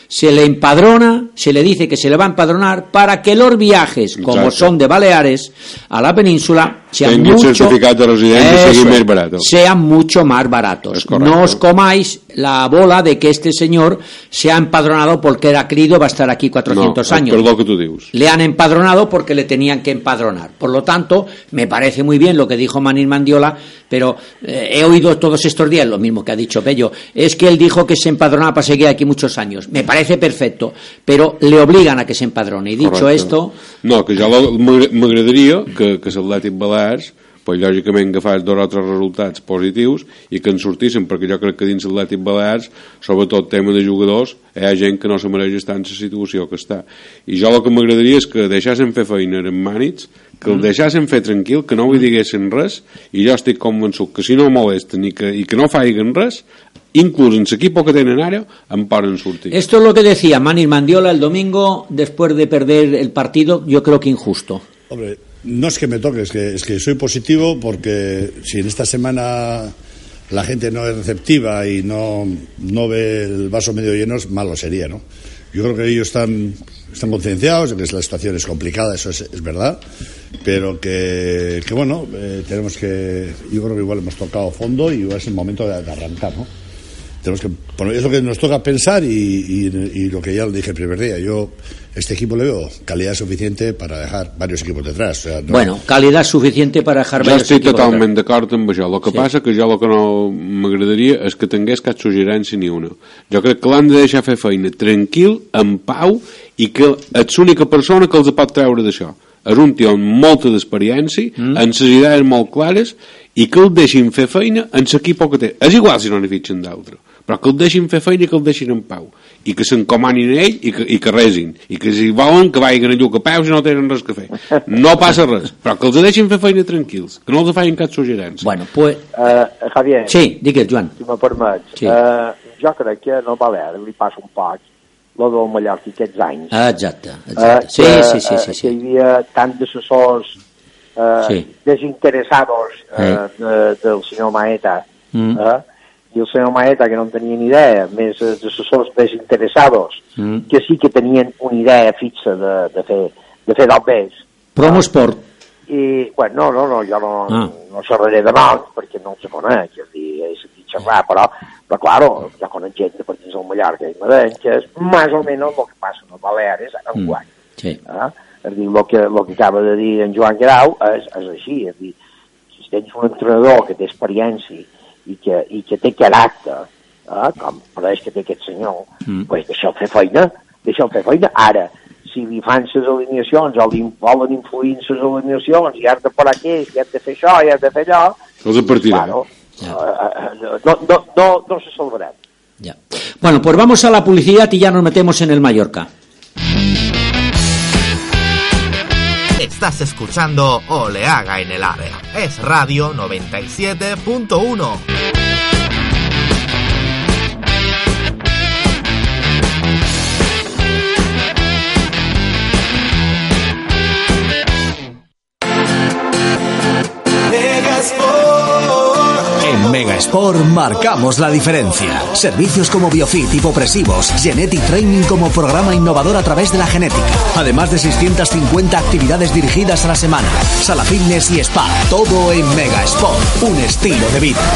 se le empadrona, se le dice que se le va a empadronar para que los viajes, como Exacto. son de Baleares a la península, sean mucho, certificado de residencia eso, más barato. sean mucho más baratos. No os comáis la bola de que este señor se ha empadronado porque era crido, va a estar aquí cuatrocientos no, años. Lo que tú dices. Le han empadronado porque le tenían que empadronar. Por lo tanto, me parece muy bien lo que dijo Manil Mandiola, pero eh, he oído todos estos días lo mismo que ha dicho Pello. Es que él dijo que se empadronaba para seguir aquí muchos años. Me parece perfecto, pero le obligan a que se empadrone. Y dicho Correcte. esto... No, que jo m'agradaria que, que l'Atlètic Balears pues, lògicament agafés dos o tres resultats positius i que en sortissin, perquè jo crec que dins l'Atlètic Balears, sobretot tema de jugadors, hi ha gent que no se mereix estar en la situació que està. I jo el que m'agradaria és que deixassin fer feina en mànits, que el deixassin fer tranquil, que no li diguessin res, i jo estic convençut que si no molesten i que, i que no faiguen res, incluso en su equipo que tienen área, en paren surtir. Esto es lo que decía Manil Mandiola el domingo después de perder el partido, yo creo que injusto. Hombre, no es que me toque, es que, es que soy positivo porque si en esta semana la gente no es receptiva y no, no ve el vaso medio lleno, malo sería, ¿no? Yo creo que ellos están, están concienciados de que la situación es complicada, eso es, es verdad, pero que, que bueno, eh, tenemos que, yo creo que igual hemos tocado fondo y es el momento de, de arrancar, ¿no? Tenemos que, bueno, es lo que nos toca pensar y, y, y lo que ya le dije el primer día. Yo, este equipo le veo calidad suficiente para dejar varios equipos detrás. O sea, no... Bueno, calidad suficiente para dejar jo varios equipos detrás. Jo estic totalment d'acord amb això. El que sí. passa que jo el que no m'agradaria és que tingués cap suggerència ni una. Jo crec que l'han de deixar fer feina tranquil, en pau, i que ets l'única persona que els pot treure d'això. És un tio amb molta d'experiència, mm. amb les idees molt clares, i que el deixin fer feina en l'equip que té. És igual si no n'hi fitxen d'altre, però que el deixin fer feina i que el deixin en pau, i que s'encomanin a ell i que, i que resin, i que si volen que vagin a lluc a peu si no tenen res que fer. No passa res, però que els deixin fer feina tranquils, que no els facin cap suggerència. Bueno, pues... Uh, Javier, sí, digues, Joan. Si me permets, sí. uh, jo crec que no Balear li passa un poc lo del Mallorca aquests anys. Exacte, exacte. Uh, sí, que, sí, sí, sí, sí. Que hi havia tant d'assessors uh, sí. desinteressados uh, sí. de, del senyor Maeta, mm. uh, i el senyor Maeta, que no en tenia ni idea, més assessors desinteressados, mm. que sí que tenien una idea fixa de, de fer, de fer d'albers. Promosport. I, bueno, no, no, no, jo no, ah. no xerraré de nom, perquè no els conec, és dir, he sentit xerrar, però, però, claro, jo conec gent de partits del Mallorca i Madrid, que és més o menys el que passa en els Baleares en mm. guany. Sí. Eh? És dir, el que, lo que acaba de dir en Joan Guerau és, és així, és dir, si tens un entrenador que té experiència i que, i que té caràcter, eh, com pareix que té aquest senyor, mm. pues deixa'l fer feina, deixa'l fer feina. Ara, si li fan les alineacions o li volen influir en les alineacions i has de parar aquí, i has de fer això, i has de fer allò... Els partirà. Claro, ja. uh, no, no, no, no se salvarà. Ya. Bueno, pues vamos a la publicidad y ya nos metemos en el Mallorca. Estás escuchando Oleaga en el área. Es Radio noventa y siete punto uno. En Megasport marcamos la diferencia. Servicios como Biofit, hipopresivos, Genetic Training como programa innovador a través de la genética. Además de seiscientas cincuenta actividades dirigidas a la semana. Sala fitness y spa. Todo en Megasport. Un estilo de vida.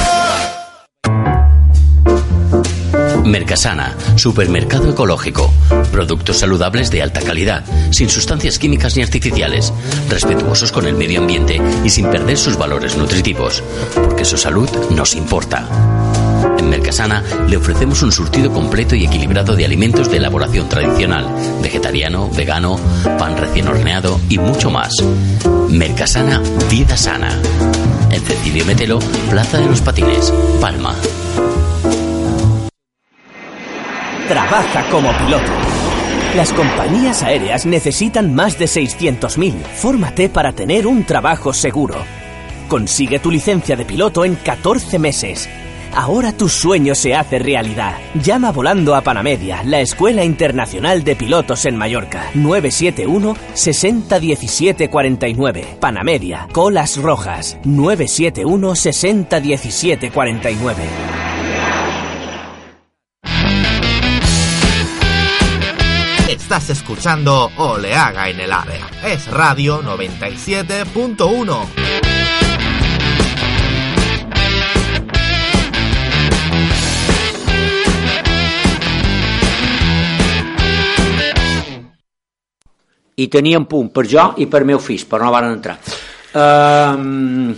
Mercasana, supermercado ecológico. Productos saludables de alta calidad, sin sustancias químicas ni artificiales, respetuosos con el medio ambiente y sin perder sus valores nutritivos, porque su salud nos importa. En Mercasana le ofrecemos un surtido completo y equilibrado de alimentos de elaboración tradicional, vegetariano, vegano, pan recién horneado y mucho más. Mercasana, vida sana. En Cecilio Metelo, Plaza de los Patines, Palma. Trabaja como piloto. Las compañías aéreas necesitan más de seiscientos mil. Fórmate para tener un trabajo seguro. Consigue tu licencia de piloto en catorce meses. Ahora tu sueño se hace realidad. Llama volando a Panamedia, la Escuela Internacional de Pilotos en Mallorca. nueve siete uno, sesenta diecisiete cuarenta y nueve. Panamedia, Colas Rojas. nueve siete uno, sesenta diecisiete cuarenta y nueve. Estás escuchando Oleaga en el área. Es Radio noventa y siete punto uno. I tenien punt per jo i per meu fills, però no van entrar. Um,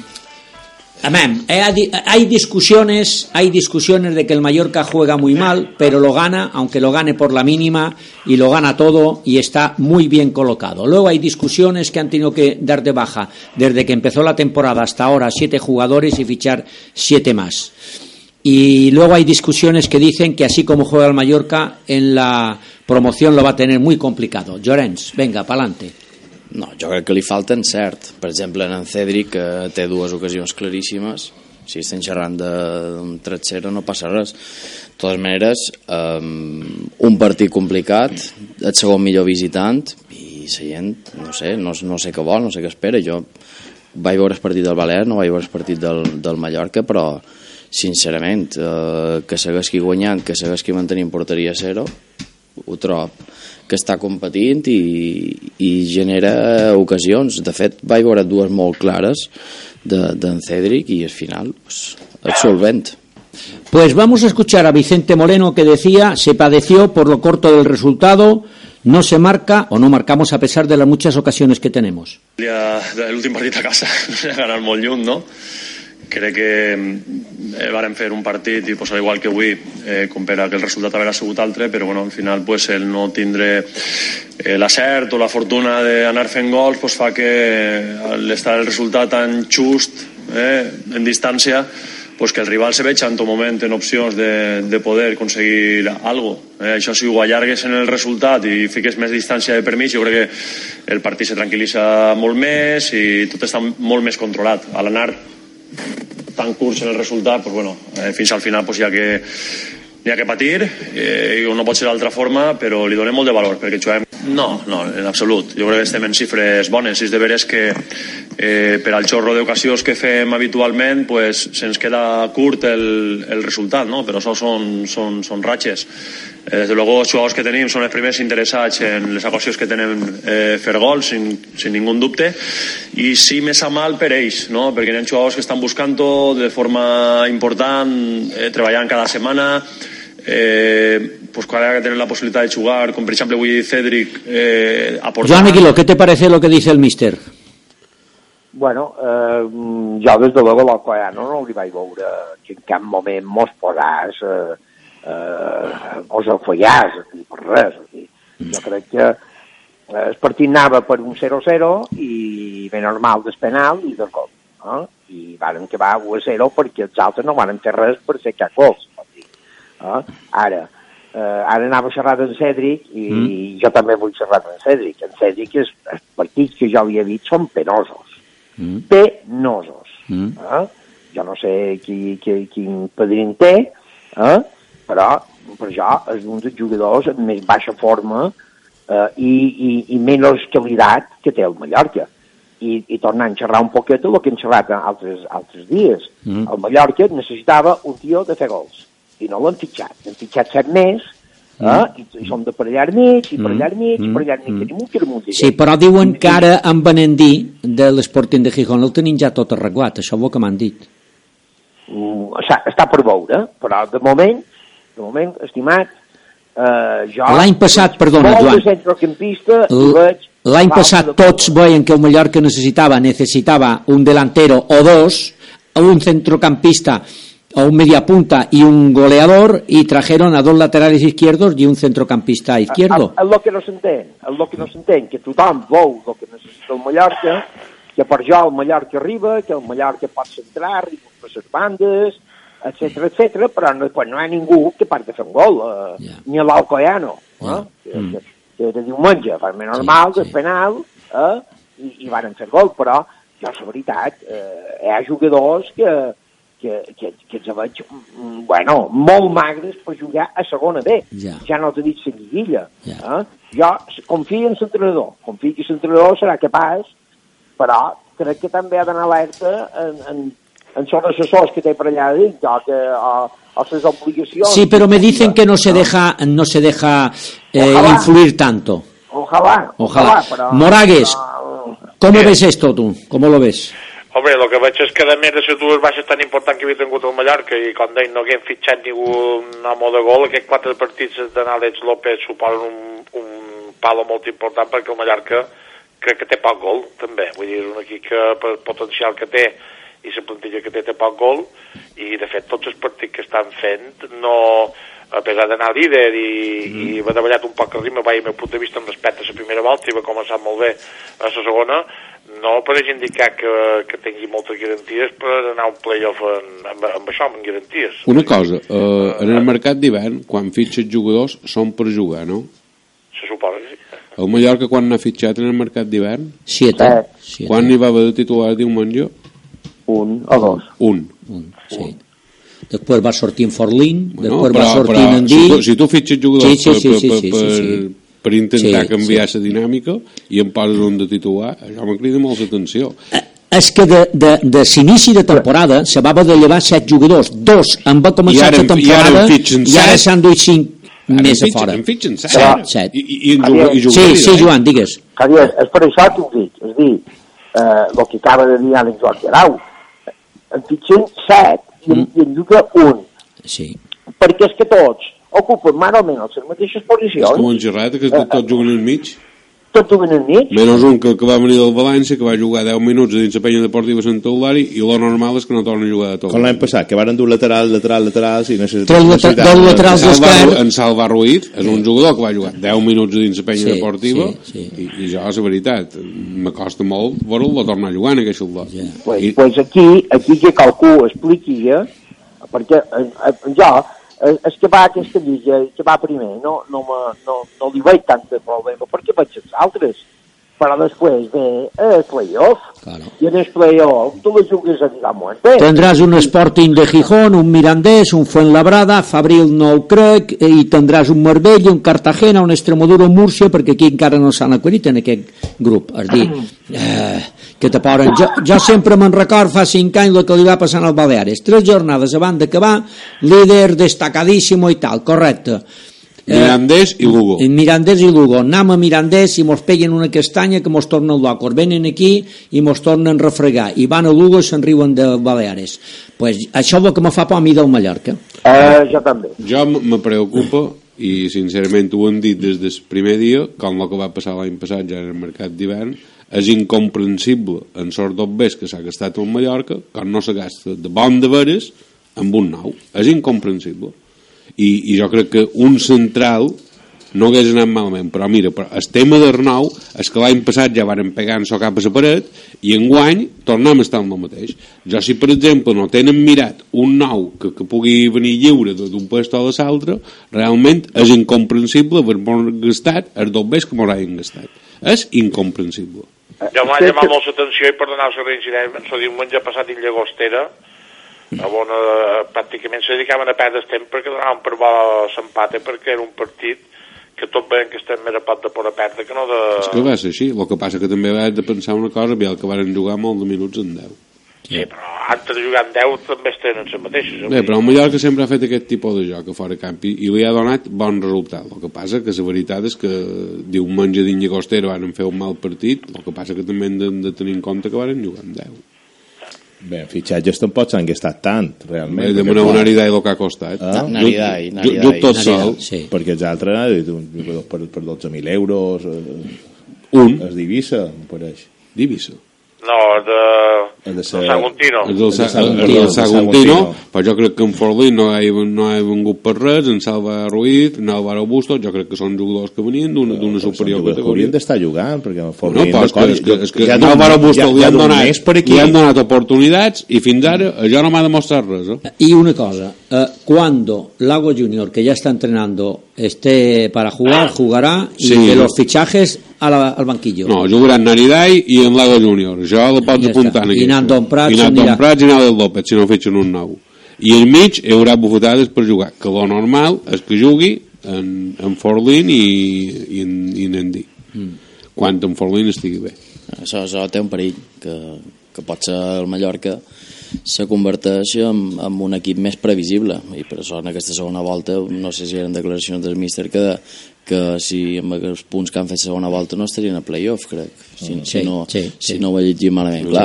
amén, hay, hay discusiones, hay discusiones de que el Mallorca juega muy mal, pero lo gana, aunque lo gane por la mínima, y lo gana todo y está muy bien colocado. Luego hay discusiones que han tenido que dar de baja desde que empezó la temporada hasta ahora siete jugadores y fichar siete más. Y luego hay discusiones que dicen que así como juega el Mallorca, en la promoción lo va a tener muy complicado. Llorenç, venga, pa'lante. No, jo crec que li falta encert. Per exemple, en Cedric, que té dues ocasions claríssimes, si estem xerrant d'un tres zero no passa res. De totes maneres, um, un partit complicat, el segon millor visitant, i la gent, no sé, no, no sé què vol, no sé què espera. Jo vaig veure el partit del Balears, no vaig veure el partit del, del Mallorca, però sincerament, eh, que segueixi guanyant, que segueixi mantenint porteria a zero, ho trob que està competint i, i genera ocasions. De fet, vaig veure dues molt clares d'en de, Cedric i al final pues, el solvent. Pues vamos a escuchar a Vicente Moreno, que decía: se padeció por lo corto del resultado, no se marca o no marcamos a pesar de las muchas ocasiones que tenemos. L'últim partit a casa ha anat molt lluny, no? Crec que eh, vàrem fer un partit i pues, al igual que avui eh, com per a que el resultat haguera sigut altre, però bueno, al final pues, el no tindre eh, l'acert o la fortuna d'anar fent gols pues, fa que eh, l'estar el resultat tan just eh, en distància pues, que el rival se veja en tot moment en opcions de, de poder aconseguir algo. Eh, això si ho allargues en el resultat i fiques més distància de permís, jo crec que el partit se tranquil·litza molt més i tot està molt més controlat. A l'anar tan curts en el resultat, pues bueno, eh, fins al final pues, hi ha que n'hi ha que patir, eh, no pot ser d'altra forma, però li donem molt de valor perquè juguem. No, no, en absolut. Jo crec que estem en xifres bones. És de veres que eh, per al xorro d'ocasions que fem habitualment pues, se'ns queda curt el, el resultat, no? Però això són, són, són ratxes. Eh, des de luego, els jugadors que tenim són els primers interessats en les ocasions que tenen eh, fer gols, sin, sin ningú dubte, i sí me sa mal per ells, no? Perquè hi ha jugadors que estan buscant-ho de forma important, eh, treballant cada setmana, eh, pues quan hay que tener la posibilidad de jugar, com per exemple avui Cedric eh, aportar... Joan Aguiló, ¿qué te parece lo que dice el míster? Bueno, eh, jo des de luego l'Alcoyano no li vaig veure que en cap moment mos posàs eh, eh, mos enfollàs per res. Jo crec que eh, el partit anava per un zero zero i ben normal del penal i del gol, eh? I varen acabar u a zero perquè els altres no van fer res per fer cap gols. Eh? Ara, eh, ara anava a xerrar d'en Cedric i mm. jo també vull xerrar d'en Cedric. En Cedric, els, els partits que jo havia vist són penosos. Mm. Penosos. Mm. Eh? Jo no sé qui, qui, quin padrin té, eh? però per jo és un dels jugadors amb més baixa forma eh, i, i, i menys qualitat que té el Mallorca. I, i tornant a xerrar un poquet el que hem xerrat altres, altres dies. Mm. El Mallorca necessitava un tio de fer gols. I no l'han fitxat. L'han fitxat set més, eh? mm. I, i som de per allà mig, i per allà mig, mm. i per allà mig. Mm. Tenim un quilòmetre. Sí, però diuen que ara en venen dir de l'Sporting de Gijón el tenim ja tot arreglat, això és el que m'han dit. Mm, està per veure, però de moment, de moment, estimat, eh, jo... L'any passat, perdona, Joan, l'any passat tots veien que el Mallorca necessitava, necessitava un delantero o dos, un centrocampista o un mediapunta y un goleador, y trajeron a dos laterales izquierdos y un centrocampista izquierdo. És el que no s'entén, és el que no s'entén, que tothom veu el que necessita el Mallorca, que per jo el Mallorca arriba, que el Mallorca pot centrar, arriba per les bandes, etcètera, etcètera, però no, quan no hi ha ningú que part de fer un gol, eh, yeah. ni l'Alcoyano, eh, yeah. que, mm. que, que de diumenge, fa més normal, sí, sí. del penal, eh, i, i van fer gol, però jo, la veritat, eh, hi ha jugadors que que, que, que els veig, bueno, molt magres per jugar a segona B. Ja, ja no t'he dit la lliguilla. Ja. Eh? Jo confio en l'entrenador, confio que l'entrenador serà capaç, però crec que també ha d'anar alerta en, en, en són assessors que té per allà dins, o, que, o, o les obligacions. Sí, pero me dicen que no se deja, no se deja eh, influir tanto. Ojalá, ojalá. ojalá pero, Moragues, pero... ¿cómo sí. ves esto tú? ¿Cómo lo ves? Hombre, el que veig és que a més de les dues baixes tan importants que havia tingut el Mallorca i com deia no haguem fitxat ningú home de gol, aquests quatre partits d'anar a l'Eix López suposen un, un palo molt important perquè el Mallorca crec que té poc gol també, vull dir, un equip que per potencial que té i la plantilla que té té poc gol i de fet tots els partits que estan fent no, a pesar d'anar líder i, mm. i va davallat un poc el ritme, vaig, el meu punt de vista amb respecte a la primera volta i va començar molt bé a la segona, no pareix indicar que, que tingui moltes garanties per anar a un play-off en, amb, amb això, amb garanties. Una cosa, eh, en el mercat d'hivern, quan fitxes jugadors, són per jugar, no? Se suposa, sí. El Mallorca, quan n'ha fitxat en el mercat d'hivern? Siete. Siete. Quan n'hi va haver de titular diumenge? Un o dos. Un. Un, sí. Un. Després va sortir en Forlín, bueno, després però, va sortir però, en Di... Si tu, si tu fitxes jugadors sí, sí, sí, per, sí, per, sí, per, sí, sí. per intentar sí, canviar la sí. dinàmica i em poses un de titular, això me crida molt l'atenció. És que de, de, de s'inici de temporada se va haver de llevar set jugadors, dos en va començar la temporada i ara s'han duit cinc més a fora. En fitxen set. set. set. I, i, i, Javier, i sí, sí, Joan, digues. Javier, és per això que ho dic, és dir, eh, el que acaba de dir Àlex Joan Guerau, en fitxen set i en, mm. i en juga un. Sí. Perquè és que tots ocupen més o menys les mateixes posicions. És com en Gerrata, que tots tot juguen al mig. Tots juguen al mig. Menys un que, que va venir del València, que va jugar deu minuts dins la penya deportiva Sant Eulari, i lo normal és que no torna a jugar de tot. Com l'any passat, que van dur lateral, lateral, laterals i necessitaven... Dos laterals d'esquerra. En Salva Ruiz és un jugador que va jugar deu minuts dins la penya sí, deportiva, sí, sí. I, i jo, la veritat, m'acosta molt veure'l tornar a jugar en aquest soldot. Yeah. Pues, I... pues aquí, aquí que qualcú expliqui, eh? Perquè eh, eh, jo... és que va aquesta lliga i que va primer no, no, me, no, no li veig tant de problema perquè veig els altres però després ve el playoff claro. I en el playoff tu la jugues a dir la muerte. Tendrás un Sporting de Gijón, un Mirandés, un Fuenlabrada, Fabril no ho crec, i tindràs un Marbella, un Cartagena, un Extremadura, un Múrcia, perquè aquí encara no s'han acudit en aquest grup. És dir, eh, que te poden... Jo, jo sempre me'n record fa cinc anys el que li va passar als Baleares. Tres jornades abans d'acabar, líder destacadíssimo i tal, correcte. Mirandés i Lugo. Eh, Mirandés i Lugo. Anem a Mirandés i mos peguen una castanya que mos tornen locos. Venen aquí i mos tornen a refregar. I van a Lugo i se'n riuen de Baleares. Pues això és el que me fa por a mi del Mallorca. Uh, jo també. Jo me preocupa, i sincerament ho hem dit des del primer dia, com el que va passar l'any passat ja en el mercat d'hivern, és incomprensible en sort d'obvers que s'ha gastat al Mallorca quan no s'ha gastat de bon de veres amb un nou. És incomprensible. I, i jo crec que un central no hagués anat malament, però mira, però el tema d'Arnau és que l'any passat ja varen pegar en so cap a la paret i enguany tornem a estar en el mateix. Jo si per exemple no tenen mirat un nou que, que pugui venir lliure d'un puesto a l'altre, realment és incomprensible haver gastat els dobbers que m'haurien gastat. És incomprensible. Jo m'ha llamat molt l'atenció i per donar la reincidència, el diumenge passat en Llagostera on eh, pràcticament se dedicaven a perdre el temps perquè donaven per bo l'empate perquè era un partit que tot veiem que estem més a pot de por a perdre que no de... És que va ser així, el que passa que també va de pensar una cosa, aviam que van jugar molt de minuts en deu. Sí, però antes de jugar en deu també es tenen les mateixes. Bé, però el Mallorca sempre ha fet aquest tipus de joc a fora camp i, i li ha donat bon resultat. El que passa que la veritat és que diumenge dins Llagostera van fer un mal partit, el que passa que també hem de, de tenir en compte que van jugar en deu. Bé, fitxatges tampoc s'han gastat tant, realment. Bé, demanar una Naridai el que ha costat. Ah? Naridai, Naridai. Junt tot sol. Sí. Perquè els altres, per, per dotze mil euros... Un. És d'Ibissa, em pareix. D'Ibissa? No, de... El de Saguntino. El del Saguntino, Saguntino, però jo crec que en Forlín no ha, no ha vengut per res, en Salva Ruiz, en Álvaro Bustos, jo crec que són jugadors que venien d'una no, superior categoria. Haurien d'estar jugant, perquè en Forlín... No, però és que, és que, és que en Álvaro Bustos li han donat, li han donat oportunitats i fins ara jo no m'ha demostrat res. Eh? Y una cosa, eh, cuando Lago Junior, que ya está entrenando, esté para jugar, jugará, y sí. De los fichajes a la, al banquillo. No, jugaran Naridai i en Lago Junior. Jo la pots apuntar aquí. I Nandon Prats, I Nandon Prats i Nadal López, si no fitxen un nou. I al mig hi haurà bufetades per jugar, que lo normal és que jugui en, en Forlín i, i en, i en Andy. Mm. Quan en Forlín estigui bé. Això, això té un perill, que, que pot ser el Mallorca, se converteix en, en un equip més previsible, i per això en aquesta segona volta no sé si eren declaracions del míster que, que si amb els punts que han fet segona volta no estarien a playoff, crec, si, sí, si, no, sí, sí. si no ho he llegit malament. Clar,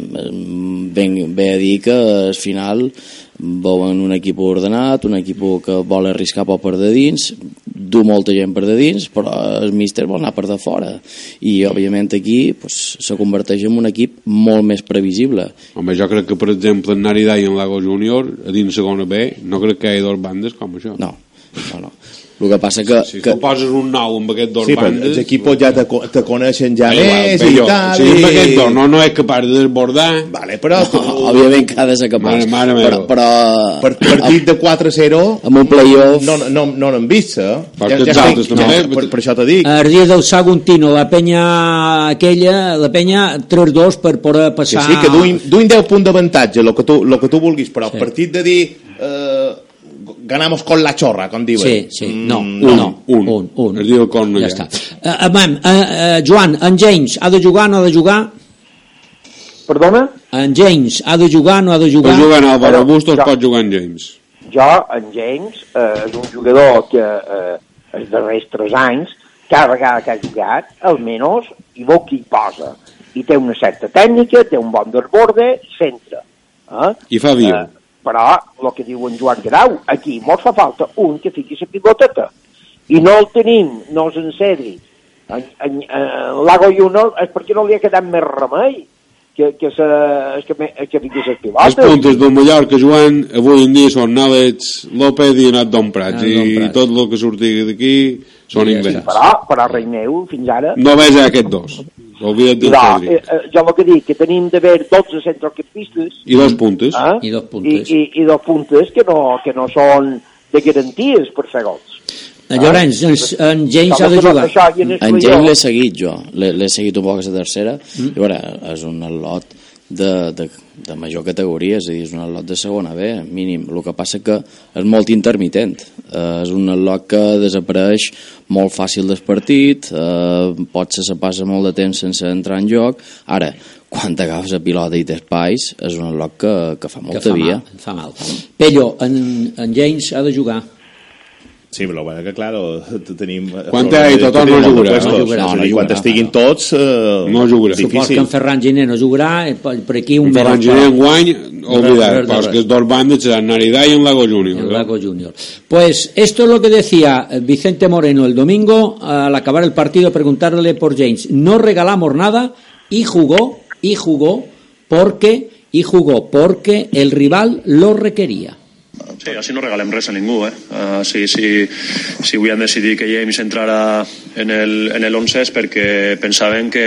ve, ve a dir que al final veuen un equip ordenat, un equip que vol arriscar poc per de dins, du molta gent per de dins, però el míster vol anar per de fora, i òbviament aquí pues, se converteix en un equip molt més previsible. Home, jo crec que per exemple en Naridad i en Lago Júnior a dins segona B no crec que hi hagi dos bandes com això. No, no, no. El que passa que... Si que... tu poses un nou amb aquests dos sí, bandes... Sí, els equipos ja te, te coneixen ja igual, més i tal... Si i... amb aquest dos no, no és capaç de desbordar... Vale, però... No, òbviament que ha de ser capaç. Mare, mare però, però... Per partit de quatre a zero... Amb un playoff... No, no, no n'hem vist, eh? Ja, ja, ja estic, no, per, per això t'ho dic. El dia del Saguntino, la penya aquella, la penya tres dos per poder passar... Que sí, que duin, duin deu punts d'avantatge, el que tu, lo que tu vulguis, però sí. El partit de dir... Eh, ganamos con la chorra, com diuen. Sí, sí, no, un, no, un, un, un. Es diu el corn ja allà. està. Uh, uh, uh, Joan, en James ha de jugar o no ha de jugar? Perdona? En James ha de jugar o no ha de jugar? Pot jugar en Álvaro Però, Bustos, jo, pot jugar en James. Jo, en James, eh, és un jugador que eh, els darrers tres anys, cada vegada que ha jugat, almenys, i veu qui hi posa. I té una certa tècnica, té un bon desborde, centra. Eh? I fa viu. Eh, però, el que diu en Joan Grau, aquí mos fa falta un que fiqui la piloteta. I no el tenim, no els encedri. En, en, en Lago Junior és perquè no li ha quedat més remei que, que, se, que, que fiqui les pilotes. Els puntes del Mallorca, Joan, avui en dia són Nàlets, López i Nat Domprats. I tot el que sortigui d'aquí són sí, invents. Però, però Reineu, fins ara... No veig aquests dos. Oblida't del no, eh, eh, jo el que dic, que tenim d'haver dotze centrocampistes i dos puntes, eh? I dos puntes, I, i, i dos puntes que no, que no són de garanties per fer gols. Llavors, en, en James ha de jugar. En James l'he seguit jo, l'he seguit un poc a la tercera, mm. i veure, és un lot de, de, de major categoria, és a dir, és un lot de segona B, mínim. El que passa que és molt intermitent, eh, és un lot que desapareix molt fàcil del partit, eh, potser se passa molt de temps sense entrar en joc. Ara, quan t'agafes la pilota i t'espais, és un lot que, que fa molta que fa via. Mal, fa mal. Pello, en, en James ha de jugar. Sí, però bueno, que claro, tenim... Quan hi tothom no jugarà. No jugarà. No, no, quan estiguin tots, eh, no jugarà. Supos que en Ferran Giner no jugarà, per, per aquí un... En Ferran Giner en guany, oblidat, pues que es dos bandes seran Naridad y en Lago Junior. En Lago Junior. Pues esto es lo que decía Vicente Moreno el domingo al acabar el partido, preguntarle por James. No regalamos nada y jugó, y jugó porque, y jugó porque el rival lo requería. Sí, així no regalem res a ningú, eh? Uh, si, si, si avui han decidit que James entrara en el, en el once és perquè pensaven que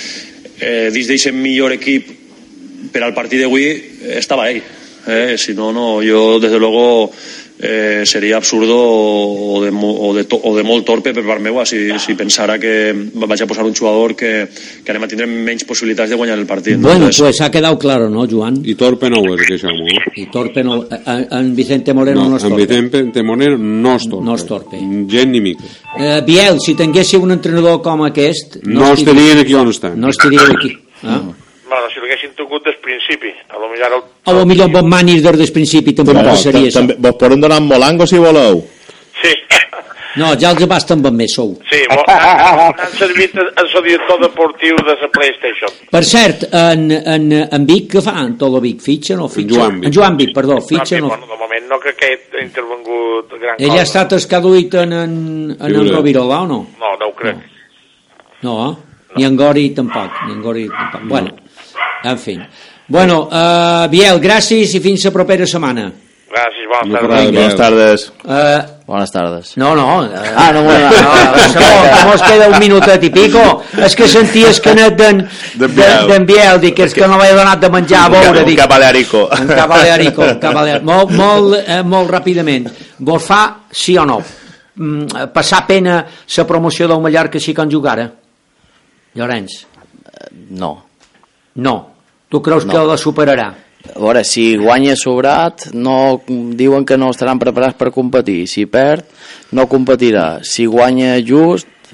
eh, dins d'aquest millor equip per al partit d'avui estava ell. Eh? Si no, no, jo des de luego eh, seria absurdo o de, o, de to, o de molt torpe per part meua si, si pensara que vaig a posar un jugador que, que anem a tindre menys possibilitats de guanyar el partit. Bueno, Entonces, pues ha quedado claro, ¿no, Joan? Y torpe no ho és, deixem-ho. Y torpe no... En Vicente Moreno no, no és torpe. En Vicente Moreno no és torpe. No és torpe. Gent ni mica. Eh, Biel, si tinguéssiu un entrenador com aquest... No, no estarien aquí on estan. No estarien aquí. Ah? No. Bueno, si l'haguessin tingut des principi, a lo millor... El... A lo millor Bob Manis des del principi també no passaria això. Vos podem donar un molango si voleu. Sí. No, ja els basten amb més sou. Sí, han, han servit el director deportiu de la PlayStation. Per cert, en, en, en Vic, què fa? En Todo Vic, fitxa o no fitxa? En Joan Vic. En Joan Vic, perdó, fitxa o no? Bueno, de moment no crec que hagi intervengut gran Ell cosa. ha estat escaduït en, en, en, en Rovirola o no? No, no ho crec. No, no, eh? Ni en Gori tampoc, ni en Gori tampoc. No. Bueno, en fi. Bueno, uh, Biel, gràcies i fins la propera setmana. Gràcies, bones No, tardes. Bones tardes. Uh, Bones tardes. No, no. Uh, ah, no, no, no, no, mos queda un minutet i pico. És que senties que net d'en d'en Biel, dic que és que no l'he donat de menjar a veure. Un cabalearico. Un cabalearico. Un cabalearico. Molt, molt, eh, molt ràpidament. Vos fa, sí o no, mm, passar pena la promoció del Mallorca sí que en jugara? Llorenç? No. No. Tu creus no. que la superarà? A veure, si guanya sobrat, no, diuen que no estaran preparats per competir. Si perd, no competirà. Si guanya just,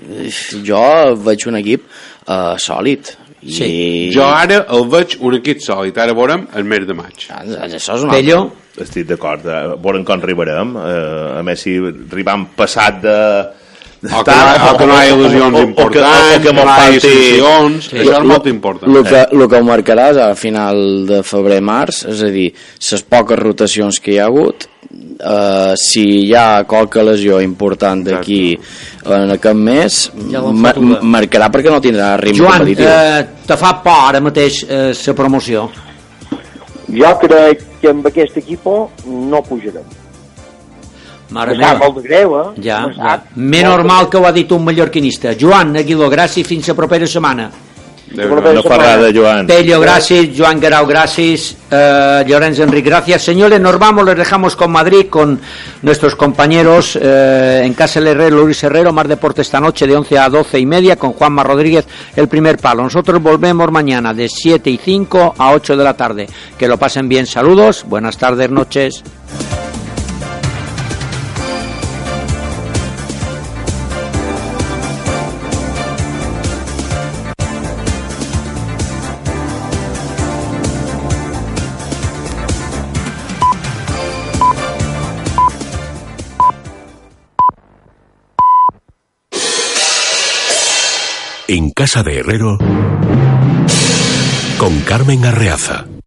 Jo veig un equip uh, sòlid. I... Sí. Jo ara el veig un equip sòlid. Ara veurem el mes de maig. Això és una Pello? Estic d'acord. Veurem com arribarem. Uh, a més, si arribam passat de... O que, no, o que no hi ha il·lusions importants, o que no hi ha sancions, això és molt important. El que, lo que ho marcaràs a final de febrer-març, és a dir, les poques rotacions que hi ha hagut, eh, si hi ha qualque lesió important d'aquí en aquest mes, ja ma marcarà perquè no tindrà ritme Joan, competitiu. Joan, eh, te fa por ara mateix la eh, promoció? Jo crec que amb aquest equip no pujarem. Mare meva. Molt de greu, eh? Ja, ja. Més normal que ho ha dit un mallorquinista. Joan Aguiló, gràcies, fins la propera setmana. Una ferrada, Joan. Pello, gracias. Joan Guerau, gracias. Uh, Llorenç Enric, gracias. Señores, nos vamos, les dejamos con Madrid, con nuestros compañeros uh, en Casa del Herrero, Luis Herrero, Mar Deporte esta noche de once a doce y media, con Juanma Rodríguez, el primer palo. Nosotros volvemos mañana de siete y cinco a ocho de la tarde. Que lo pasen bien. Saludos, buenas tardes, noches. En Casa de Herrero, con Carmen Arreaza.